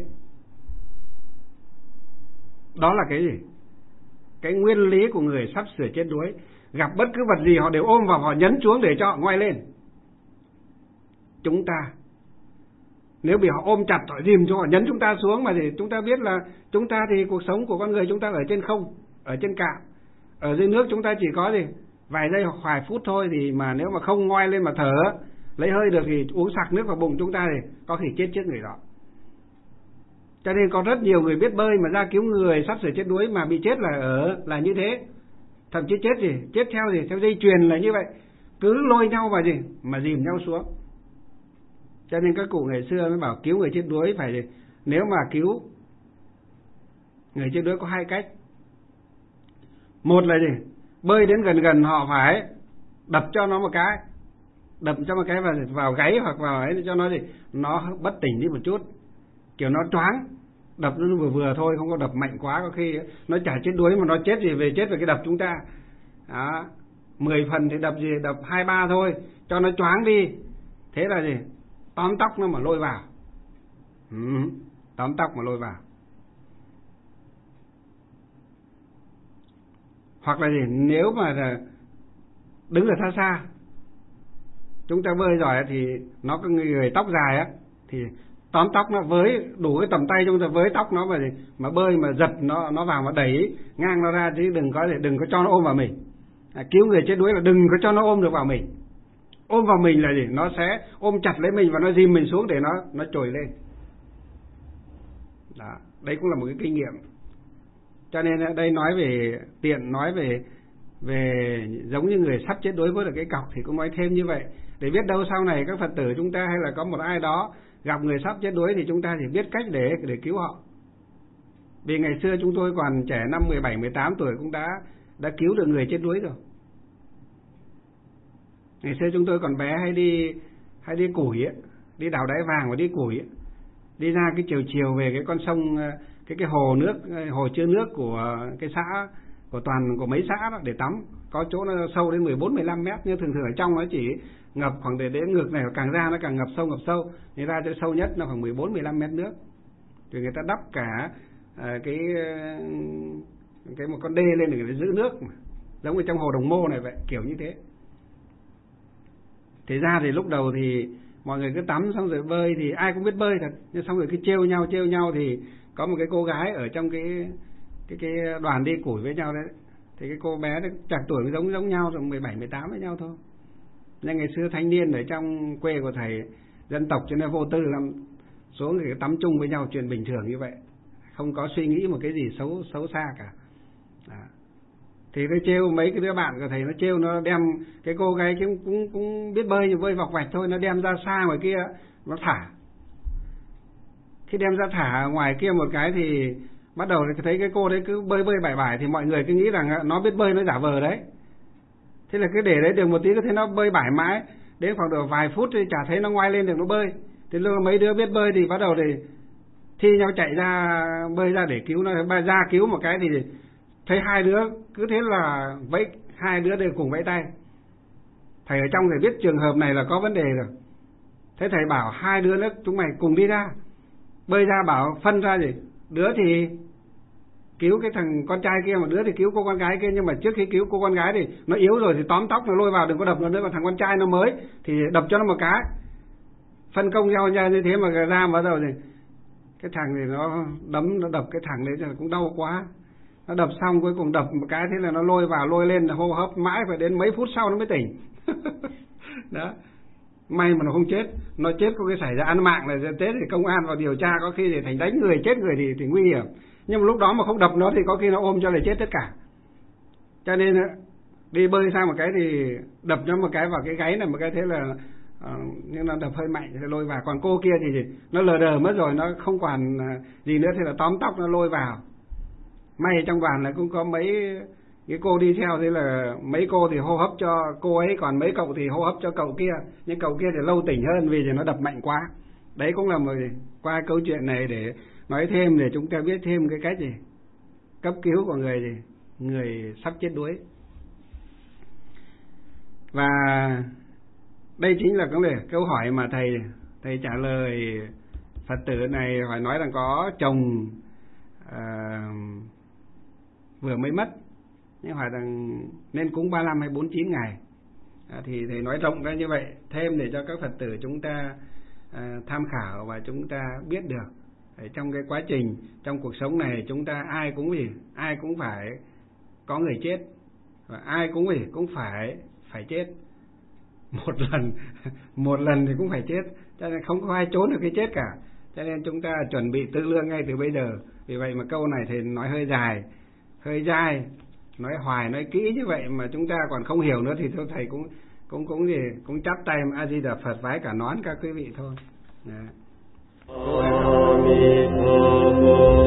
Đó là cái gì? Cái nguyên lý của người sắp sửa chết đuối. Gặp bất cứ vật gì họ đều ôm vào, họ nhấn xuống để cho họ ngoi lên. Chúng ta nếu bị họ ôm chặt, họ dìm cho họ nhấn chúng ta xuống, mà thì chúng ta biết là chúng ta thì cuộc sống của con người chúng ta ở trên không, ở trên cạn, ở dưới nước chúng ta chỉ có gì vài giây hoặc vài phút thôi, thì mà nếu mà không ngoi lên mà thở lấy hơi được thì uống sặc nước vào bụng chúng ta thì có thể chết trước người đó. Cho nên có rất nhiều người biết bơi mà ra cứu người sắp sửa chết đuối mà bị chết là ở là như thế. Thậm chí chết gì chết theo gì theo dây chuyền là như vậy, cứ lôi nhau vào gì mà dìm nhau xuống. Cho nên các cụ ngày xưa mới bảo cứu người chết đuối phải gì, nếu mà cứu người chết đuối có hai cách. Một là gì, bơi đến gần gần họ phải đập cho nó một cái, đập cho một cái vào vào gáy hoặc vào ấy cho nó gì nó bất tỉnh đi một chút, kiểu nó choáng, đập nó vừa vừa thôi, không có đập mạnh quá, có khi nó chả chết đuối mà nó chết gì về chết về cái đập chúng ta. Đó, mười phần thì đập gì đập hai ba thôi, cho nó choáng đi. Thế là gì, tóm tóc nó mà lôi vào. Ừ, tóm tóc mà lôi vào. Hoặc là gì, nếu mà đứng ở xa xa, chúng ta bơi giỏi thì nó có người tóc dài á, thì tóm tóc nó với đủ cái tầm tay chúng ta với tóc nó mà gì, mà bơi mà giật nó nó vào mà đẩy ngang nó ra, chứ đừng có để đừng có cho nó ôm vào mình. À, cứu người chết đuối là đừng có cho nó ôm được vào mình. Ôm vào mình là gì, nó sẽ ôm chặt lấy mình và nó dìm mình xuống để nó nó trồi lên. Đó, đây cũng là một cái kinh nghiệm. Cho nên đây nói về tiện nói về về giống như người sắp chết đuối với được cái cọc thì cũng nói thêm như vậy, để biết đâu sau này các Phật tử chúng ta hay là có một ai đó gặp người sắp chết đuối thì chúng ta thì biết cách để để cứu họ. Vì ngày xưa chúng tôi còn trẻ, năm mười bảy mười tám tuổi cũng đã đã cứu được người chết đuối rồi. Ngày xưa chúng tôi còn bé hay đi hay đi củi ấy, đi đào đáy vàng và đi củi ấy. Đi ra cái chiều chiều về cái con sông, cái cái hồ nước, hồ chứa nước của cái xã, của toàn của mấy xã đó để tắm. Có chỗ nó sâu đến mười bốn mười lăm mét, nhưng thường thường ở trong nó chỉ ngập khoảng để đến ngực này, càng ra nó càng ngập sâu ngập sâu. Người ra chỗ sâu nhất nó khoảng mười bốn mười lăm mét nước. Rồi người ta đắp cả à, cái cái một con đê lên để giữ nước mà. Giống như trong hồ Đồng Mô này vậy, kiểu như thế. Thế ra thì lúc đầu thì mọi người cứ tắm xong rồi bơi thì ai cũng biết bơi thật, nhưng xong rồi cứ trêu nhau trêu nhau thì có một cái cô gái ở trong cái cái cái đoàn đi củi với nhau đấy, Thì cái cô bé chạc tuổi giống giống nhau rồi, mười bảy, mười tám với nhau thôi. Nhưng ngày xưa thanh niên ở trong quê của thầy dân tộc cho nên vô tư lắm, xuống thì tắm chung với nhau chuyện bình thường như vậy, không có suy nghĩ một cái gì xấu xấu xa cả. Đó. Thì nó trêu mấy cái đứa bạn của thầy, nó trêu nó đem cái cô gái cũng cũng cũng biết bơi, bơi vọc vạch thôi, nó đem ra xa ngoài kia nó thả. Khi đem ra thả ngoài kia một cái thì bắt đầu thấy cái cô đấy cứ bơi bơi bải bải, thì mọi người cứ nghĩ rằng nó biết bơi, nó giả vờ đấy. Thế là cứ để đấy được một tí, có thấy nó bơi bải mãi, đến khoảng độ vài phút thì chả thấy nó ngoai lên được nó bơi. Thế lúc mấy đứa biết bơi thì bắt đầu thì thi nhau chạy ra bơi ra để cứu nó, ra cứu một cái thì thấy hai đứa cứ thế là vẫy, hai đứa đều cùng vẫy tay. Thầy ở trong thầy biết trường hợp này là có vấn đề rồi. Thế thầy bảo hai đứa nữa chúng mày cùng đi ra, bơi ra, bảo phân ra gì, đứa thì cứu cái thằng con trai kia, một đứa thì cứu cô con gái kia. Nhưng mà trước khi cứu cô con gái thì nó yếu rồi thì tóm tóc nó lôi vào, đừng có đập nó nữa. Còn thằng con trai nó mới thì đập cho nó một cái, phân công nhau ra như thế. Mà ra bắt đầu thì cái thằng thì nó đấm, nó đập cái thằng đấy cũng đau quá. Nó đập xong cuối cùng đập một cái, thế là nó lôi vào, lôi lên hô hấp mãi, phải đến mấy phút sau nó mới tỉnh. Đó, may mà nó không chết. Nó chết có cái xảy ra án mạng là chết thì công an vào điều tra, có khi thì thành đánh người, chết người thì, thì nguy hiểm. Nhưng mà lúc đó mà không đập nó thì có khi nó ôm cho là chết tất cả. Cho nên đi bơi sang một cái thì đập nó một cái vào cái gáy này một cái, thế là uh, nhưng nó đập hơi mạnh thì lôi vào. Còn cô kia thì nó lờ đờ mất rồi, nó không còn gì nữa, thì là tóm tóc nó lôi vào. May trong đoàn là cũng có mấy cái cô đi theo, thế là mấy cô thì hô hấp cho cô ấy, còn mấy cậu thì hô hấp cho cậu kia. Nhưng cậu kia thì lâu tỉnh hơn vì nó đập mạnh quá. Đấy cũng là một qua câu chuyện này để nói thêm, để chúng ta biết thêm cái cách gì cấp cứu của người gì người sắp chết đuối. Và đây chính là cái câu hỏi mà thầy thầy trả lời Phật tử này, phải nói rằng có chồng à, vừa mới mất, nhưng hỏi rằng nên cúng ba mươi lăm hay bốn mươi chín ngày. À, thì thầy nói rộng ra như vậy thêm để cho các Phật tử chúng ta à, tham khảo và chúng ta biết được. Ở trong cái quá trình trong cuộc sống này, chúng ta ai cũng gì ai cũng phải có người chết, và ai cũng gì cũng phải phải chết một lần một lần thì cũng phải chết, cho nên không có ai trốn được cái chết cả. Cho nên chúng ta chuẩn bị tư lương ngay từ bây giờ. Vì vậy mà câu này thì nói hơi dài, hơi dai, nói hoài nói kỹ như vậy mà chúng ta còn không hiểu nữa thì thôi thầy cũng cũng cũng gì cũng chắp tay A Di Đà Phật vái cả nón các quý vị thôi. Đấy.